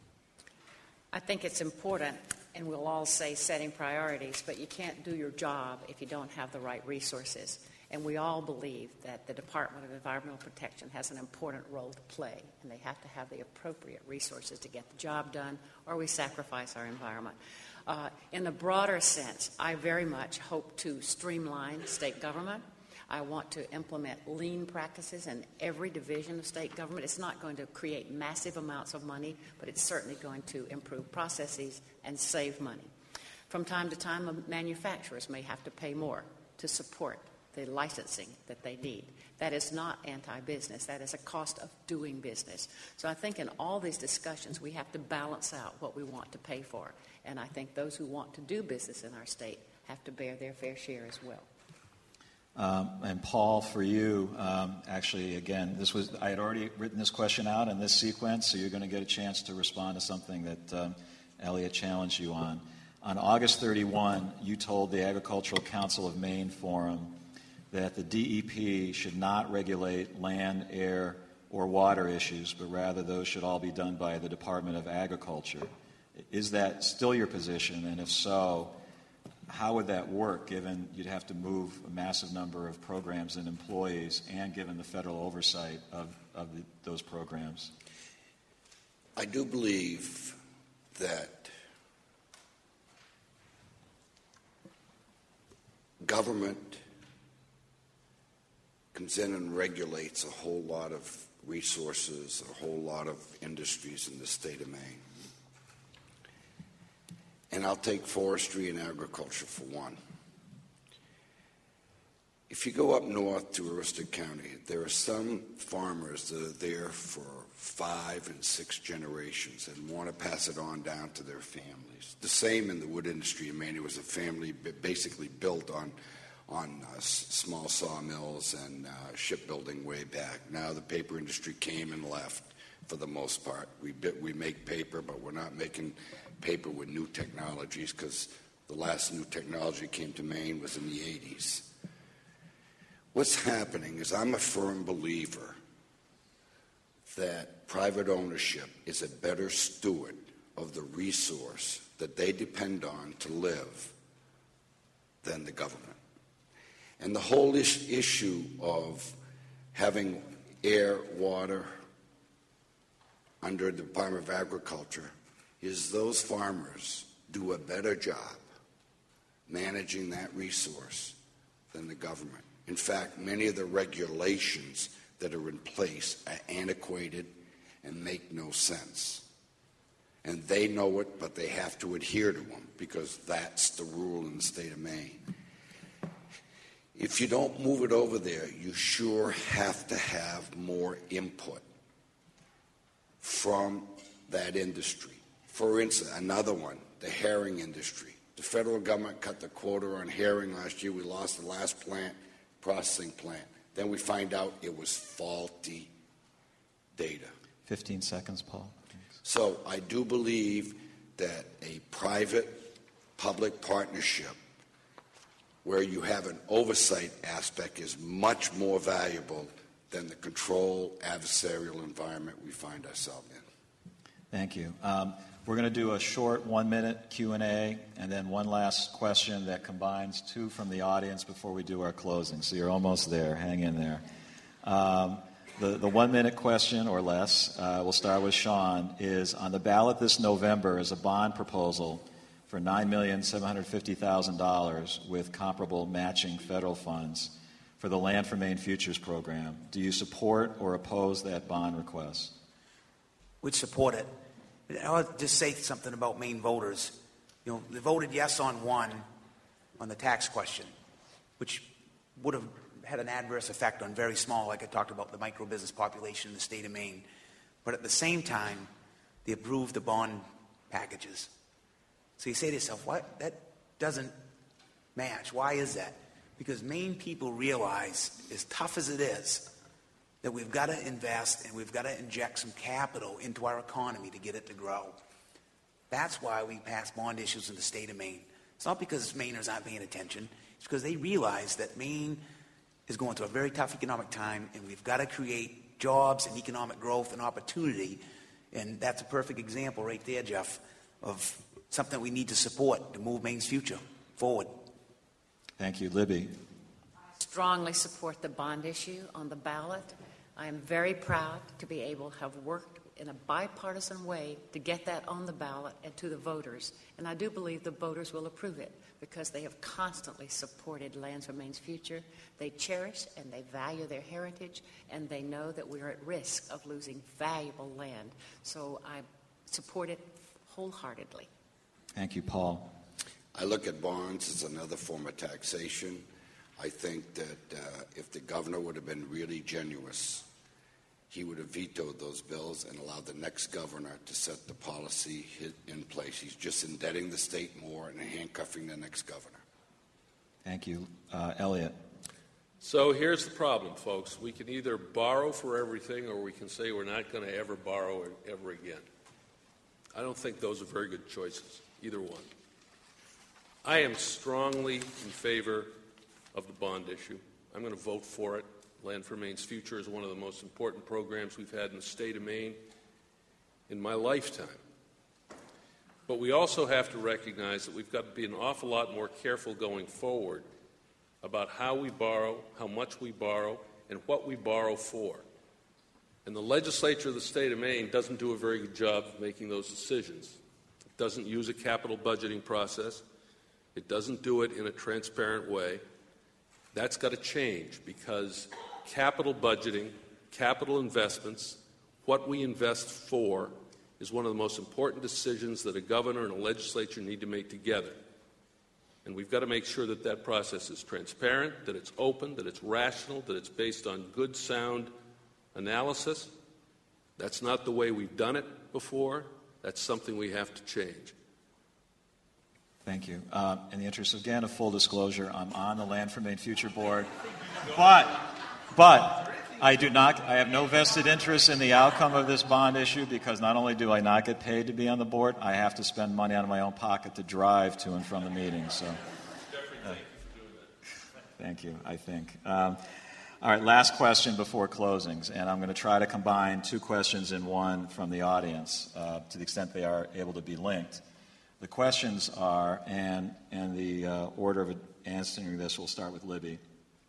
I think it's important, and we'll all say setting priorities, but you can't do your job if you don't have the right resources. And we all believe that the Department of Environmental Protection has an important role to play, and they have to have the appropriate resources to get the job done, or we sacrifice our environment. Uh, in the broader sense, I very much hope to streamline state government. I want to implement lean practices in every division of state government. It's not going to create massive amounts of money, but it's certainly going to improve processes and save money. From time to time, manufacturers may have to pay more to support the licensing that they need. That is not anti-business. That is a cost of doing business. So I think in all these discussions, we have to balance out what we want to pay for. And I think those who want to do business in our state have to bear their fair share as well. Um, and Paul, for you, um, actually, again, this was I had already written this question out in this sequence, so you're going to get a chance to respond to something that um, Elliot challenged you on. On August thirty-first, you told the Agricultural Council of Maine Forum that the D E P should not regulate land, air, or water issues, but rather those should all be done by the Department of Agriculture. Is that still your position? And if so, how would that work, given you'd have to move a massive number of programs and employees, and given the federal oversight of, of the, those programs? I do believe that government comes in and regulates a whole lot of resources, a whole lot of industries in the state of Maine. And I'll take forestry and agriculture for one. If you go up north to Aroostook County, there are some farmers that are there for five and six generations and want to pass it on down to their families. The same in the wood industry in Maine. It was a family basically built on on uh, s- small sawmills and uh, shipbuilding way back. Now the paper industry came and left for the most part. We bit, we make paper, but we're not making paper with new technologies, because the last new technology came to Maine was in the eighties. What's happening is I'm a firm believer that private ownership is a better steward of the resource that they depend on to live than the government. And the whole is- issue of having air, water under the Department of Agriculture is those farmers do a better job managing that resource than the government. In fact, many of the regulations that are in place are antiquated and make no sense. And they know it, but they have to adhere to them because that's the rule in the state of Maine. If you don't move it over there, you sure have to have more input from that industry. For instance, another one, the herring industry. The federal government cut the quota on herring last year. We lost the last plant, processing plant. Then we find out it was faulty data. fifteen seconds, Paul. Thanks. So I do believe that a private-public partnership where you have an oversight aspect is much more valuable than the control adversarial environment we find ourselves in. Thank you. Um, we're going to do a short one-minute Q and A and then one last question that combines two from the audience before we do our closing. So you're almost there. Hang in there. Um, the, the one-minute question or less, uh, we'll start with Sean, is on the ballot this November is a bond proposal for nine million seven hundred fifty thousand dollars with comparable matching federal funds for the Land for Maine Futures program. Do you support or oppose that bond request? We'd support it. I'll just say something about Maine voters. You know, they voted yes on one on the tax question, which would have had an adverse effect on very small, like I talked about, the micro business population in the state of Maine. But at the same time, they approved the bond packages. So you say to yourself, what? That doesn't match. Why is that? Because Maine people realize, as tough as it is, that we've got to invest and we've got to inject some capital into our economy to get it to grow. That's why we pass bond issues in the state of Maine. It's not because Mainers aren't paying attention. It's because they realize that Maine is going through a very tough economic time, and we've got to create jobs and economic growth and opportunity. And that's a perfect example right there, Jeff, of something we need to support to move Maine's future forward. Thank you. Libby. I strongly support the bond issue on the ballot. I am very proud to be able to have worked in a bipartisan way to get that on the ballot and to the voters. And I do believe the voters will approve it because they have constantly supported Land for Maine's future. They cherish and they value their heritage, and they know that we are at risk of losing valuable land. So I support it wholeheartedly. Thank you, Paul. I look at bonds as another form of taxation. I think that uh, if the governor would have been really generous, he would have vetoed those bills and allowed the next governor to set the policy in place. He's just indebting the state more and handcuffing the next governor. Thank you. Uh, Elliot. So here's the problem, folks. We can either borrow for everything or we can say we're not going to ever borrow ever again. I don't think those are very good choices, either one. I am strongly in favor of the bond issue. I'm going to vote for it. Land for Maine's Future is one of the most important programs we've had in the state of Maine in my lifetime. But we also have to recognize that we've got to be an awful lot more careful going forward about how we borrow, how much we borrow, and what we borrow for. And the legislature of the state of Maine doesn't do a very good job of making those decisions. It doesn't use a capital budgeting process. It doesn't do it in a transparent way. That's got to change because capital budgeting, capital investments, what we invest for, is one of the most important decisions that a governor and a legislature need to make together. And we've got to make sure that that process is transparent, that it's open, that it's rational, that it's based on good, sound analysis. That's not the way we've done it before. That's something we have to change. Thank you. Uh, in the interest, again, of full disclosure, I'm on the Land for Maine Future Board, but, but I do not, I have no vested interest in the outcome of this bond issue because not only do I not get paid to be on the board, I have to spend money out of my own pocket to drive to and from the meeting. So, uh, thank you, I think. Um, all right, last question before closings, and I'm going to try to combine two questions in one from the audience uh, to the extent they are able to be linked. The questions are, and, and the uh, order of answering this, we'll start with Libby.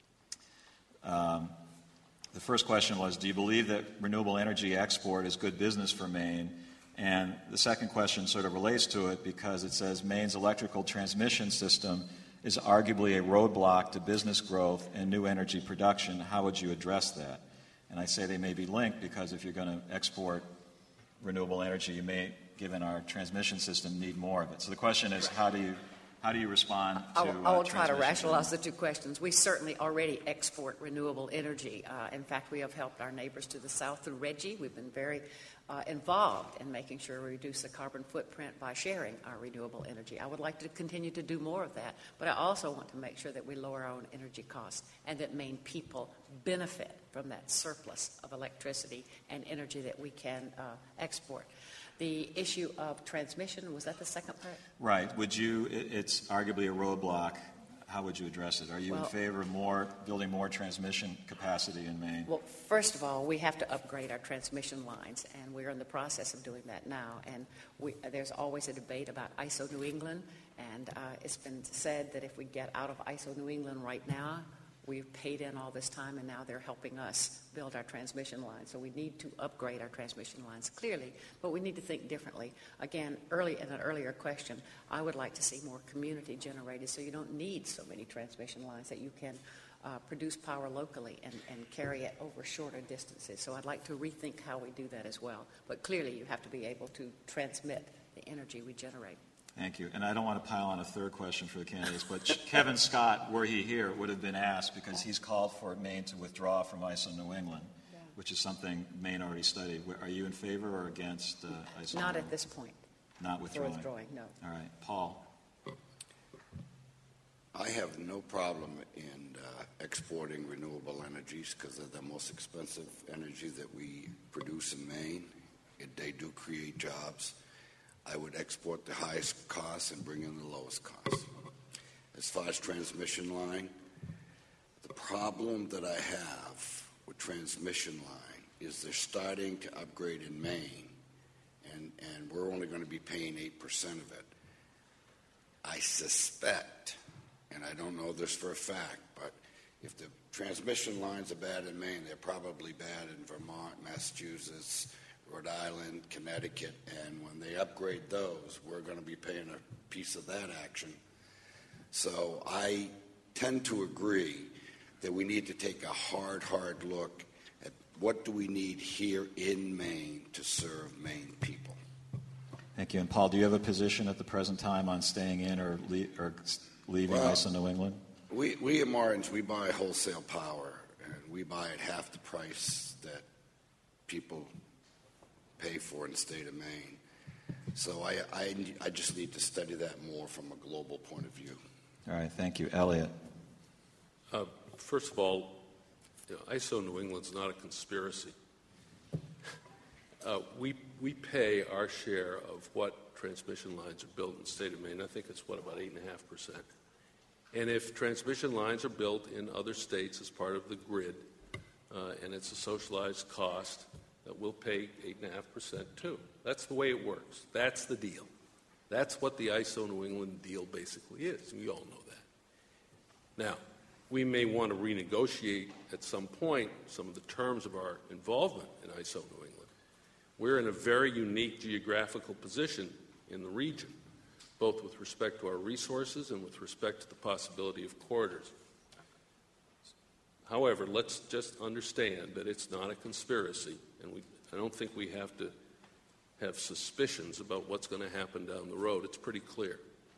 Um, the first question was, do you believe that renewable energy export is good business for Maine? And the second question sort of relates to it because it says Maine's electrical transmission system is arguably a roadblock to business growth and new energy production. How would you address that? And I say they may be linked because if you're going to export renewable energy, you may, given our transmission system, need more of it. So the question is, how do you how do you respond to I will, I will uh, try to rationalize the two questions. We certainly already export renewable energy. Uh, in fact, we have helped our neighbors to the south through RGGI. We've been very uh, involved in making sure we reduce the carbon footprint by sharing our renewable energy. I would like to continue to do more of that, but I also want to make sure that we lower our own energy costs and that Maine people benefit from that surplus of electricity and energy that we can uh, export. The issue of transmission, was that the second part? Right. Would you, it, it's arguably a roadblock. How would you address it? Are you well, in favor of more, building more transmission capacity in Maine? Well, first of all, we have to upgrade our transmission lines, and we're in the process of doing that now. And we, there's always a debate about I S O New England, and uh, it's been said that if we get out of I S O New England right now, we've paid in all this time, and now they're helping us build our transmission lines. So we need to upgrade our transmission lines, clearly, but we need to think differently. Again, early in an earlier question, I would like to see more community generated so you don't need so many transmission lines, that you can uh, produce power locally and, and carry it over shorter distances. So I'd like to rethink how we do that as well. But clearly, you have to be able to transmit the energy we generate. Thank you. And I don't want to pile on a third question for the candidates, but Kevin Scott, were he here, would have been asked because he's called for Maine to withdraw from I S O New England, yeah. which is something Maine already studied. Are you in favor or against uh, I S O? Not New at this point. Not withdrawing? For withdrawing, no. All right. Paul? I have no problem in uh, exporting renewable energies because they're the most expensive energy that we produce in Maine. It, they do create jobs. I would export the highest cost and bring in the lowest cost. As far as transmission line, the problem that I have with transmission line is they're starting to upgrade in Maine, and, and we're only going to be paying eight percent of it. I suspect, and I don't know this for a fact, but if the transmission lines are bad in Maine, they're probably bad in Vermont, Massachusetts, Rhode Island, Connecticut, and when they upgrade those, we're going to be paying a piece of that action. So I tend to agree that we need to take a hard, hard look at what do we need here in Maine to serve Maine people. Thank you. And Paul, do you have a position at the present time on staying in or, le- or leaving well, I S O New England? We, we at Martins, we buy wholesale power, and we buy at half the price that people pay for in the state of Maine. So I, I, I just need to study that more from a global point of view. All right, thank you. Elliot. Uh, first of all, you know, I S O New England's not a conspiracy. Uh, we, we pay our share of what transmission lines are built in the state of Maine. I think it's, what, about eight point five percent. And if transmission lines are built in other states as part of the grid, uh, and it's a socialized cost, that we'll pay eight point five percent too. That's the way it works. That's the deal. That's what the I S O New England deal basically is. We all know that. Now, we may want to renegotiate at some point some of the terms of our involvement in I S O New England. We're in a very unique geographical position in the region, both with respect to our resources and with respect to the possibility of corridors. However, let's just understand that it's not a conspiracy, and we, I don't think we have to have suspicions about what's going to happen down the road. It's pretty clear.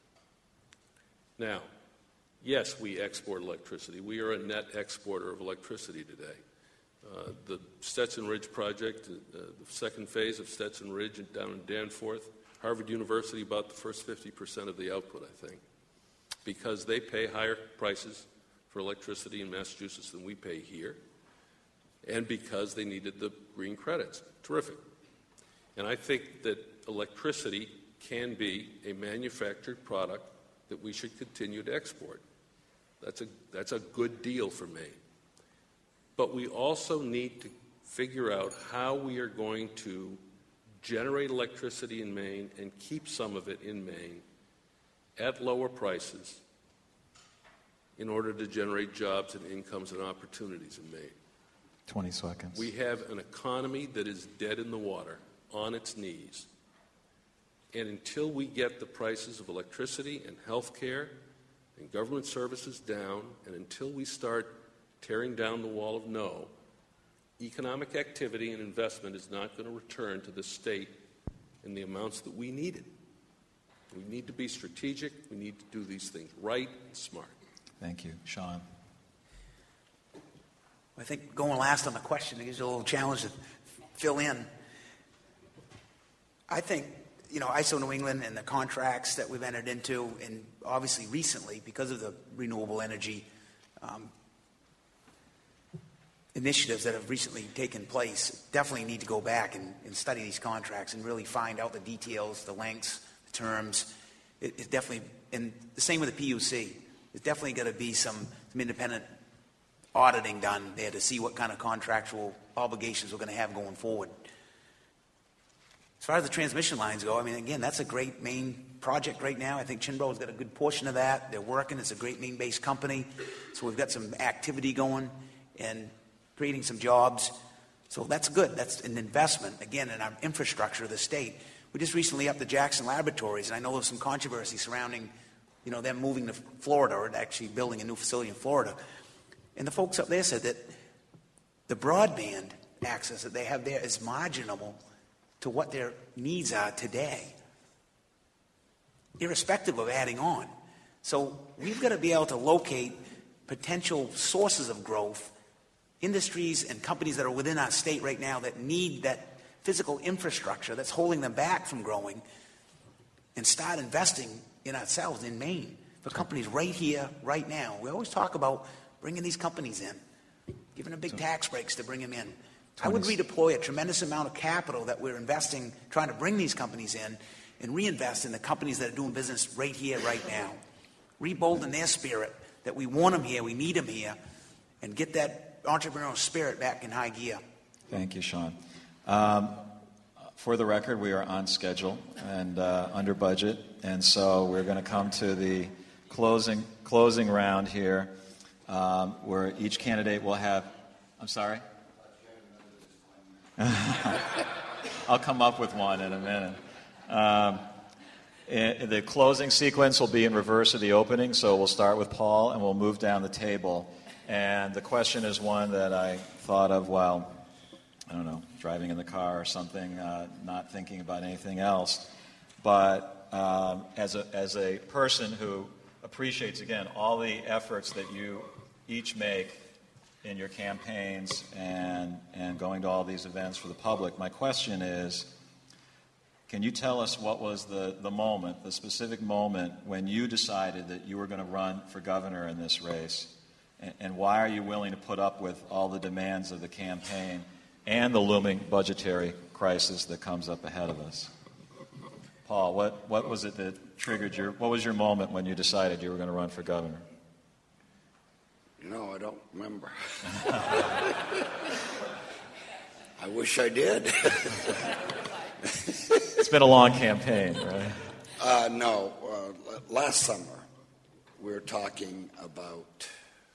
Now, yes, we export electricity. We are a net exporter of electricity today. Uh, the Stetson Ridge project, uh, the second phase of Stetson Ridge down in Danforth, Harvard University about the first fifty percent of the output, I think, because they pay higher prices for electricity in Massachusetts than we pay here, and because they needed the green credits. Terrific. And I think that electricity can be a manufactured product that we should continue to export. That's a, that's a good deal for Maine. But we also need to figure out how we are going to generate electricity in Maine and keep some of it in Maine at lower prices in order to generate jobs and incomes and opportunities in Maine. twenty seconds. We have an economy that is dead in the water, on its knees. And until we get the prices of electricity and health care and government services down, and until we start tearing down the wall of no, economic activity and investment is not going to return to the state in the amounts that we needed. We need to be strategic. We need to do these things right and smart. Thank you. Sean. I think going last on the question gives you a little challenge to fill in. I think, you know, I S O New England and the contracts that we've entered into, and obviously recently, because of the renewable energy um, initiatives that have recently taken place, definitely need to go back and, and study these contracts and really find out the details, the lengths, the terms. It, it's definitely, and the same with the P U C. There's definitely got to be some, some independent auditing done there to see what kind of contractual obligations we're going to have going forward. As far as the transmission lines go, I mean, again, that's a great Maine project right now. I think Chinbro's got a good portion of that. They're working. It's a great Maine-based company. So we've got some activity going and creating some jobs. So that's good. That's an investment, again, in our infrastructure of the state. We just recently upped the Jackson Laboratories, and I know there's some controversy surrounding, you know, them moving to Florida or actually building a new facility in Florida. And the folks up there said that the broadband access that they have there is marginal to what their needs are today, irrespective of adding on. So we've got to be able to locate potential sources of growth, industries and companies that are within our state right now that need that physical infrastructure that's holding them back from growing, and start investing in ourselves in Maine for companies right here, right now. We always talk about bringing these companies in, giving them big tax breaks to bring them in. I would redeploy a tremendous amount of capital that we're investing, trying to bring these companies in, and reinvest in the companies that are doing business right here, right now. Rebolden their spirit, that we want them here, we need them here, and get that entrepreneurial spirit back in high gear. Thank you, Sean. Um, for the record, we are on schedule and uh, under budget, and so we're going to come to the closing closing round here, um, where each candidate will have. I'm sorry. I'll come up with one in a minute. Um, in, the closing sequence will be in reverse of the opening, so we'll start with Paul and we'll move down the table. And the question is one that I thought of while, I don't know, driving in the car or something, uh, not thinking about anything else. But um, as a as a person who appreciates, again, all the efforts that you each make in your campaigns and, and going to all these events for the public, my question is, can you tell us what was the, the moment, the specific moment when you decided that you were going to run for governor in this race? And, and why are you willing to put up with all the demands of the campaign and the looming budgetary crisis that comes up ahead of us? Paul, what, what was it that triggered your, what was your moment when you decided you were going to run for governor? You know, I don't remember. I wish I did. It's been a long campaign, right? Uh, no. Uh, last summer, we were talking about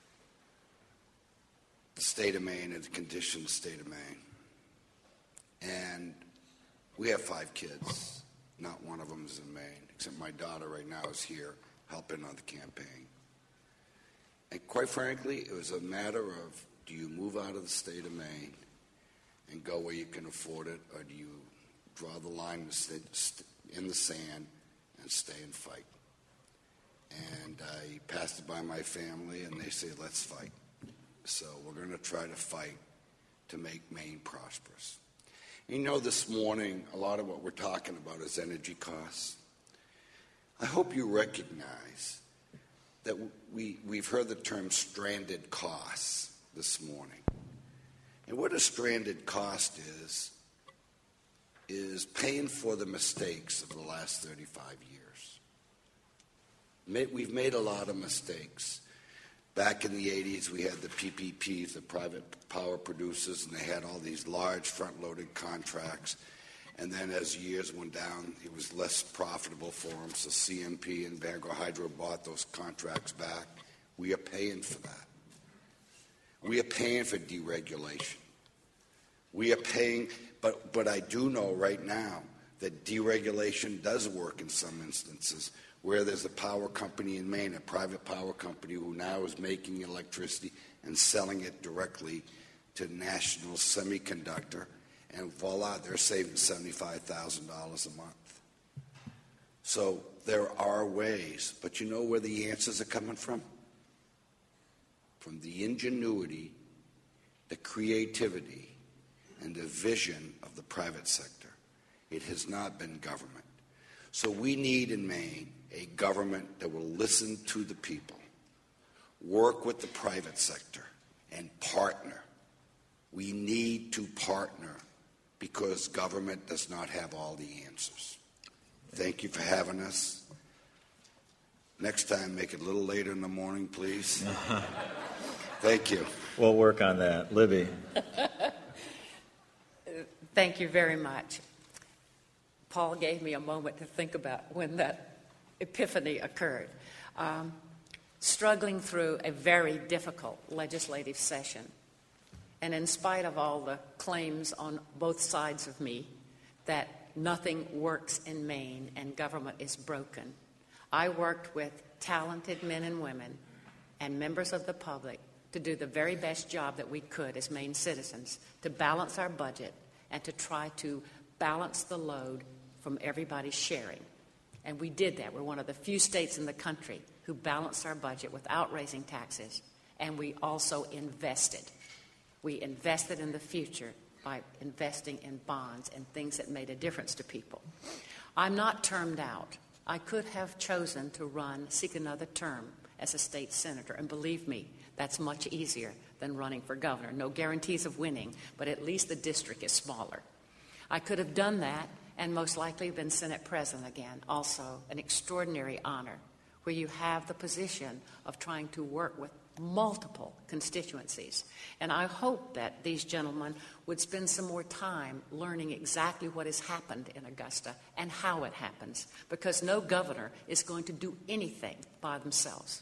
the state of Maine and the condition of the state of Maine. And we have five kids. Not one of them is in Maine, except my daughter right now is here helping on the campaign. And quite frankly, it was a matter of, do you move out of the state of Maine and go where you can afford it, or do you draw the line in the sand and stay and fight? And I passed it by my family, and they say, let's fight. So we're going to try to fight to make Maine prosperous. You know, this morning, a lot of what we're talking about is energy costs. I hope you recognize that we, we've heard the term stranded costs this morning. And what a stranded cost is, is paying for the mistakes of the last thirty-five years. We've made a lot of mistakes. Back in the eighties, we had the P P Ps, the private power producers, and they had all these large front-loaded contracts. And then as years went down, it was less profitable for them, so C M P and Vanguard Hydro bought those contracts back. We are paying for that. We are paying for deregulation. We are paying, but, but I do know right now that deregulation does work in some instances, where there's a power company in Maine, a private power company who now is making electricity and selling it directly to National Semiconductor, and voila, they're saving seventy-five thousand dollars a month. So there are ways, but you know where the answers are coming from? From the ingenuity, the creativity, and the vision of the private sector. It has not been government. So we need in Maine a government that will listen to the people, work with the private sector, and partner. We need to partner because government does not have all the answers. Thank you for having us. Next time, make it a little later in the morning, please. Thank you. We'll work on that. Libby. Thank you very much. Paul gave me a moment to think about when that epiphany occurred. Um, struggling through a very difficult legislative session, and in spite of all the claims on both sides of me that nothing works in Maine and government is broken, I worked with talented men and women and members of the public to do the very best job that we could as Maine citizens to balance our budget and to try to balance the load from everybody sharing. And we did that. We're one of the few states in the country who balanced our budget without raising taxes, and we also invested. We invested in the future by investing in bonds and things that made a difference to people. I'm not termed out. I could have chosen to run, seek another term as a state senator, and believe me, that's much easier than running for governor. No guarantees of winning, but at least the district is smaller. I could have done that and most likely been Senate President again, also an extraordinary honor, where you have the position of trying to work with multiple constituencies. And I hope that these gentlemen would spend some more time learning exactly what has happened in Augusta and how it happens, because no governor is going to do anything by themselves.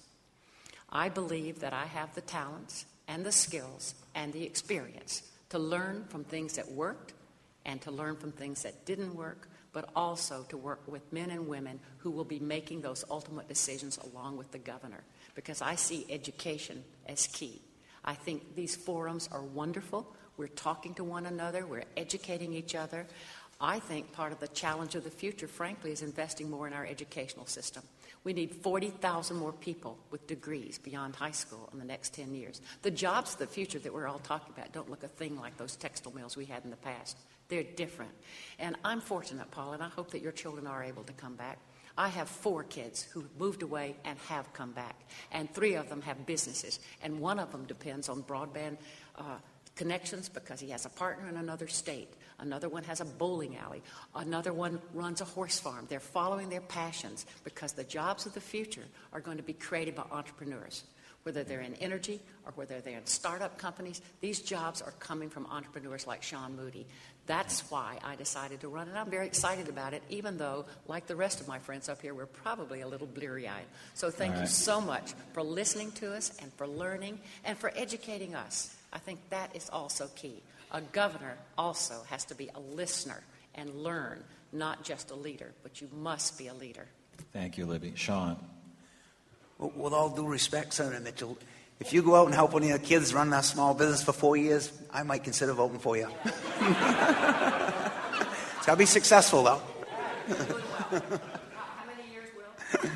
I believe that I have the talents and the skills and the experience to learn from things that worked and to learn from things that didn't work, but also to work with men and women who will be making those ultimate decisions along with the governor, because I see education as key. I think these forums are wonderful. We're talking to one another. We're educating each other. I think part of the challenge of the future, frankly, is investing more in our educational system. We need forty thousand more people with degrees beyond high school in the next ten years. The jobs of the future that we're all talking about don't look a thing like those textile mills we had in the past. They're different. And I'm fortunate, Paul, and I hope that your children are able to come back. I have four kids who moved away and have come back, and three of them have businesses, and one of them depends on broadband uh, connections because he has a partner in another state. Another one has a bowling alley. Another one runs a horse farm. They're following their passions because the jobs of the future are going to be created by entrepreneurs. Whether they're in energy or whether they're in startup companies, these jobs are coming from entrepreneurs like Sean Moody. That's why I decided to run, and I'm very excited about it, even though, like the rest of my friends up here, we're probably a little bleary-eyed. So thank All right. you so much for listening to us and for learning and for educating us. I think that is also key. A governor also has to be a listener and learn, not just a leader, but you must be a leader. Thank you, Libby. Sean. Well, with all due respect, Senator Mitchell, if you go out and help one of your kids run a small business for four years, I might consider voting for you. It's got to be successful, though. How many years will?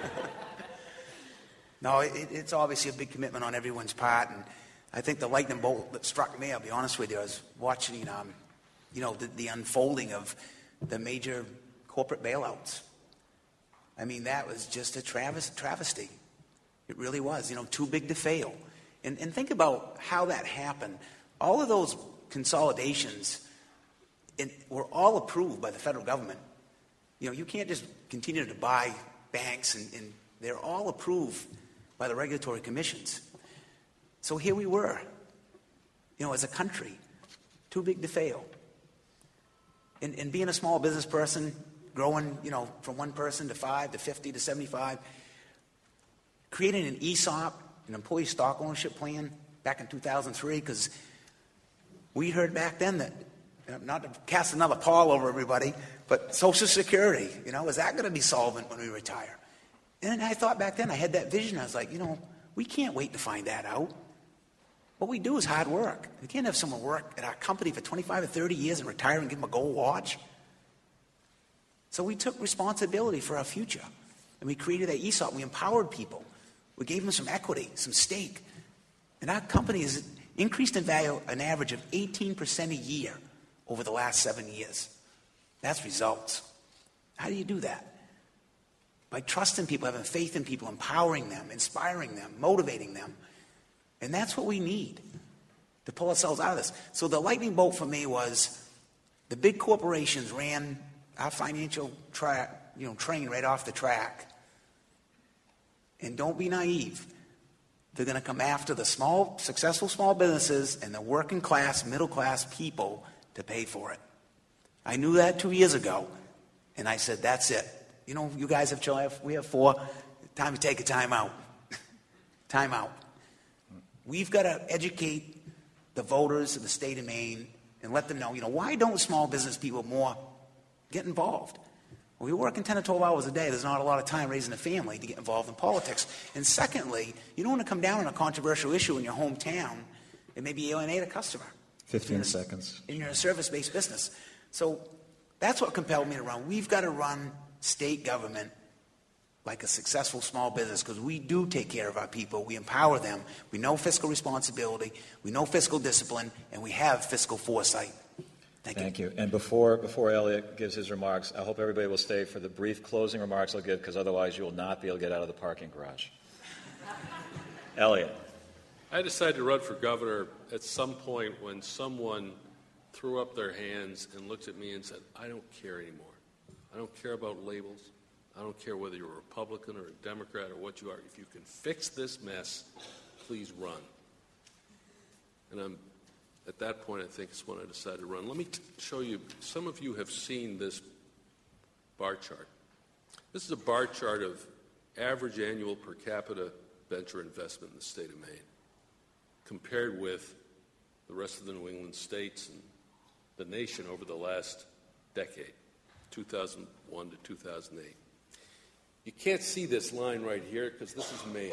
No, it, it's obviously a big commitment on everyone's part, and I think the lightning bolt that struck me, I'll be honest with you, I was watching, um, you know, the, the unfolding of the major corporate bailouts. I mean, that was just a traves- travesty. It really was, you know, too big to fail. And, and think about how that happened. All of those consolidations in, were all approved by the federal government. You know, you can't just continue to buy banks, and, and they're all approved by the regulatory commissions. So here we were, you know, as a country, too big to fail. and, and being a small business person, growing, you know, from one person to five to fifty to seventy-five, creating an E S O P, an employee stock ownership plan, back in two thousand three, because we heard back then that, you know, not to cast another pall over everybody, but Social Security, you know, is that going to be solvent when we retire? And I thought back then, I had that vision. I was like, you know, we can't wait to find that out. What we do is hard work. We can't have someone work at our company for twenty-five or thirty years and retire and give them a gold watch. So we took responsibility for our future. And we created that E S O P. We empowered people. We gave them some equity, some stake. And our company has increased in value an average of eighteen percent a year over the last seven years. That's results. How do you do that? By trusting people, having faith in people, empowering them, inspiring them, motivating them. And that's what we need to pull ourselves out of this. So the lightning bolt for me was the big corporations ran our financial track, you know, train right off the track. And don't be naive. They're going to come after the small, successful small businesses and the working class, middle class people to pay for it. I knew that two years ago, and I said, that's it. You know, you guys have children, we have four. Time to take a time out. Time out. We've got to educate the voters of the state of Maine and let them know, you know, why don't small business people more get involved? Well, we're working ten or twelve hours a day. There's not a lot of time raising a family to get involved in politics. And secondly, you don't want to come down on a controversial issue in your hometown and maybe alienate a customer. fifteen in seconds. And you're a service-based business. So that's what compelled me to run. We've got to run state government like a successful small business, because we do take care of our people. We empower them. We know fiscal responsibility. We know fiscal discipline, and we have fiscal foresight. Thank, Thank you. you. And before before Elliot gives his remarks, I hope everybody will stay for the brief closing remarks I'll give, because otherwise you will not be able to get out of the parking garage. Elliot. I decided to run for governor at some point when someone threw up their hands and looked at me and said, I don't care anymore. I don't care about labels. I don't care whether you're a Republican or a Democrat or what you are. If you can fix this mess, please run. And I'm, at that point, I think is when I decided to run. Let me t- show you. Some of you have seen this bar chart. This is a bar chart of average annual per capita venture investment in the state of Maine, compared with the rest of the New England states and the nation over the last decade, two thousand one to two thousand eight. You can't see this line right here because this is Maine.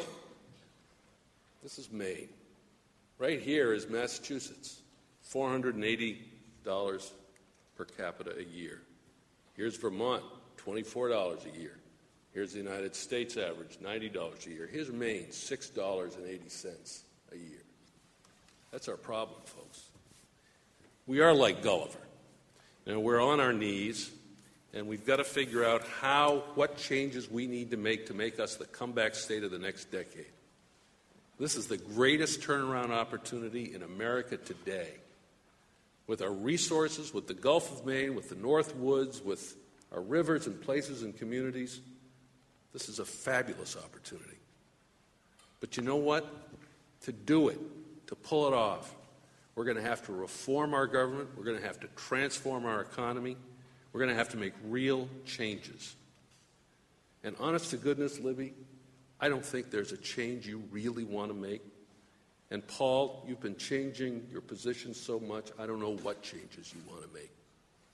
This is Maine. Right here is Massachusetts, four hundred eighty dollars per capita a year. Here's Vermont, twenty-four dollars a year. Here's the United States average, ninety dollars a year. Here's Maine, six dollars and eighty cents a year. That's our problem, folks. We are like Gulliver. And we're on our knees, and we've got to figure out how, what changes we need to make to make us the comeback state of the next decade. This is the greatest turnaround opportunity in America today. With our resources, with the Gulf of Maine, with the North Woods, with our rivers and places and communities, this is a fabulous opportunity. But you know what? To do it, to pull it off, we're going to have to reform our government. We're going to have to transform our economy. We're going to have to make real changes. And honest to goodness, Libby, I don't think there's a change you really want to make. And Paul, you've been changing your position so much, I don't know what changes you want to make.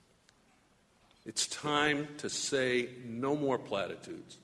It's time to say no more platitudes,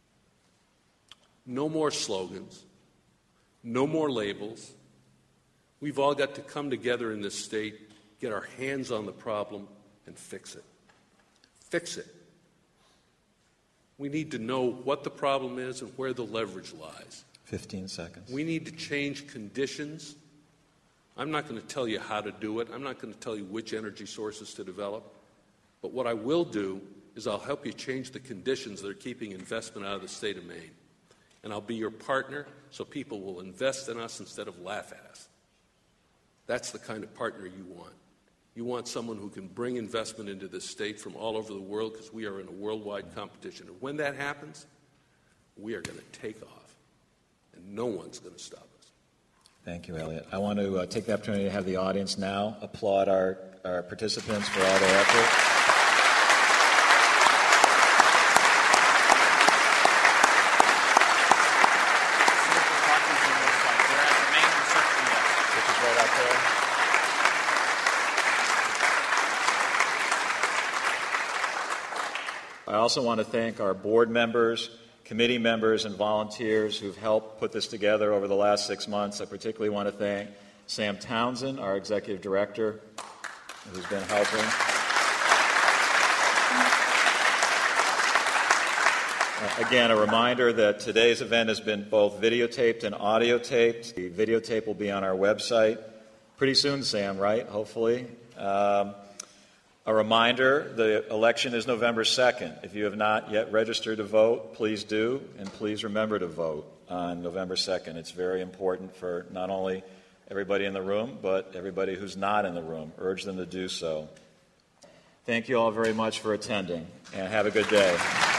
no more slogans, no more labels. We've all got to come together in this state, get our hands on the problem, and fix it. Fix it. We need to know what the problem is and where the leverage lies. fifteen seconds. We need to change conditions. I'm not going to tell you how to do it. I'm not going to tell you which energy sources to develop. But what I will do is I'll help you change the conditions that are keeping investment out of the state of Maine. And I'll be your partner so people will invest in us instead of laugh at us. That's the kind of partner you want. You want someone who can bring investment into this state from all over the world, because we are in a worldwide competition. And when that happens, we are going to take off, and no one's going to stop us. Thank you, Elliot. I want to uh, take the opportunity to have the audience now applaud our, our participants for all their effort. I also want to thank our board members, committee members, and volunteers who've helped put this together over the last six months. I particularly want to thank Sam Townsend, our executive director, who's been helping. Uh, again, a reminder that today's event has been both videotaped and audio taped. The videotape will be on our website pretty soon, Sam, right? Hopefully. Um, A reminder, the election is November second. If you have not yet registered to vote, please do, and please remember to vote on November second. It's very important for not only everybody in the room, but everybody who's not in the room. Urge them to do so. Thank you all very much for attending, and have a good day.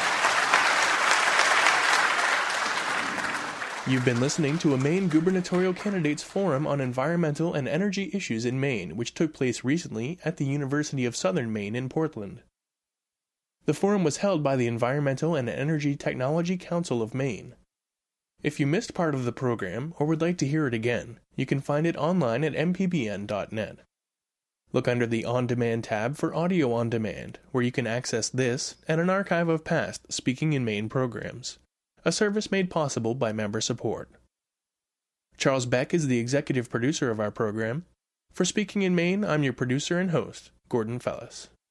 You've been listening to a Maine Gubernatorial Candidates Forum on Environmental and Energy Issues in Maine, which took place recently at the University of Southern Maine in Portland. The forum was held by the Environmental and Energy Technology Council of Maine. If you missed part of the program or would like to hear it again, you can find it online at m p b n dot net. Look under the On Demand tab for Audio On Demand, where you can access this and an archive of past Speaking in Maine programs, a service made possible by member support. Charles Beck is the executive producer of our program. For Speaking in Maine, I'm your producer and host, Gordon Fellis.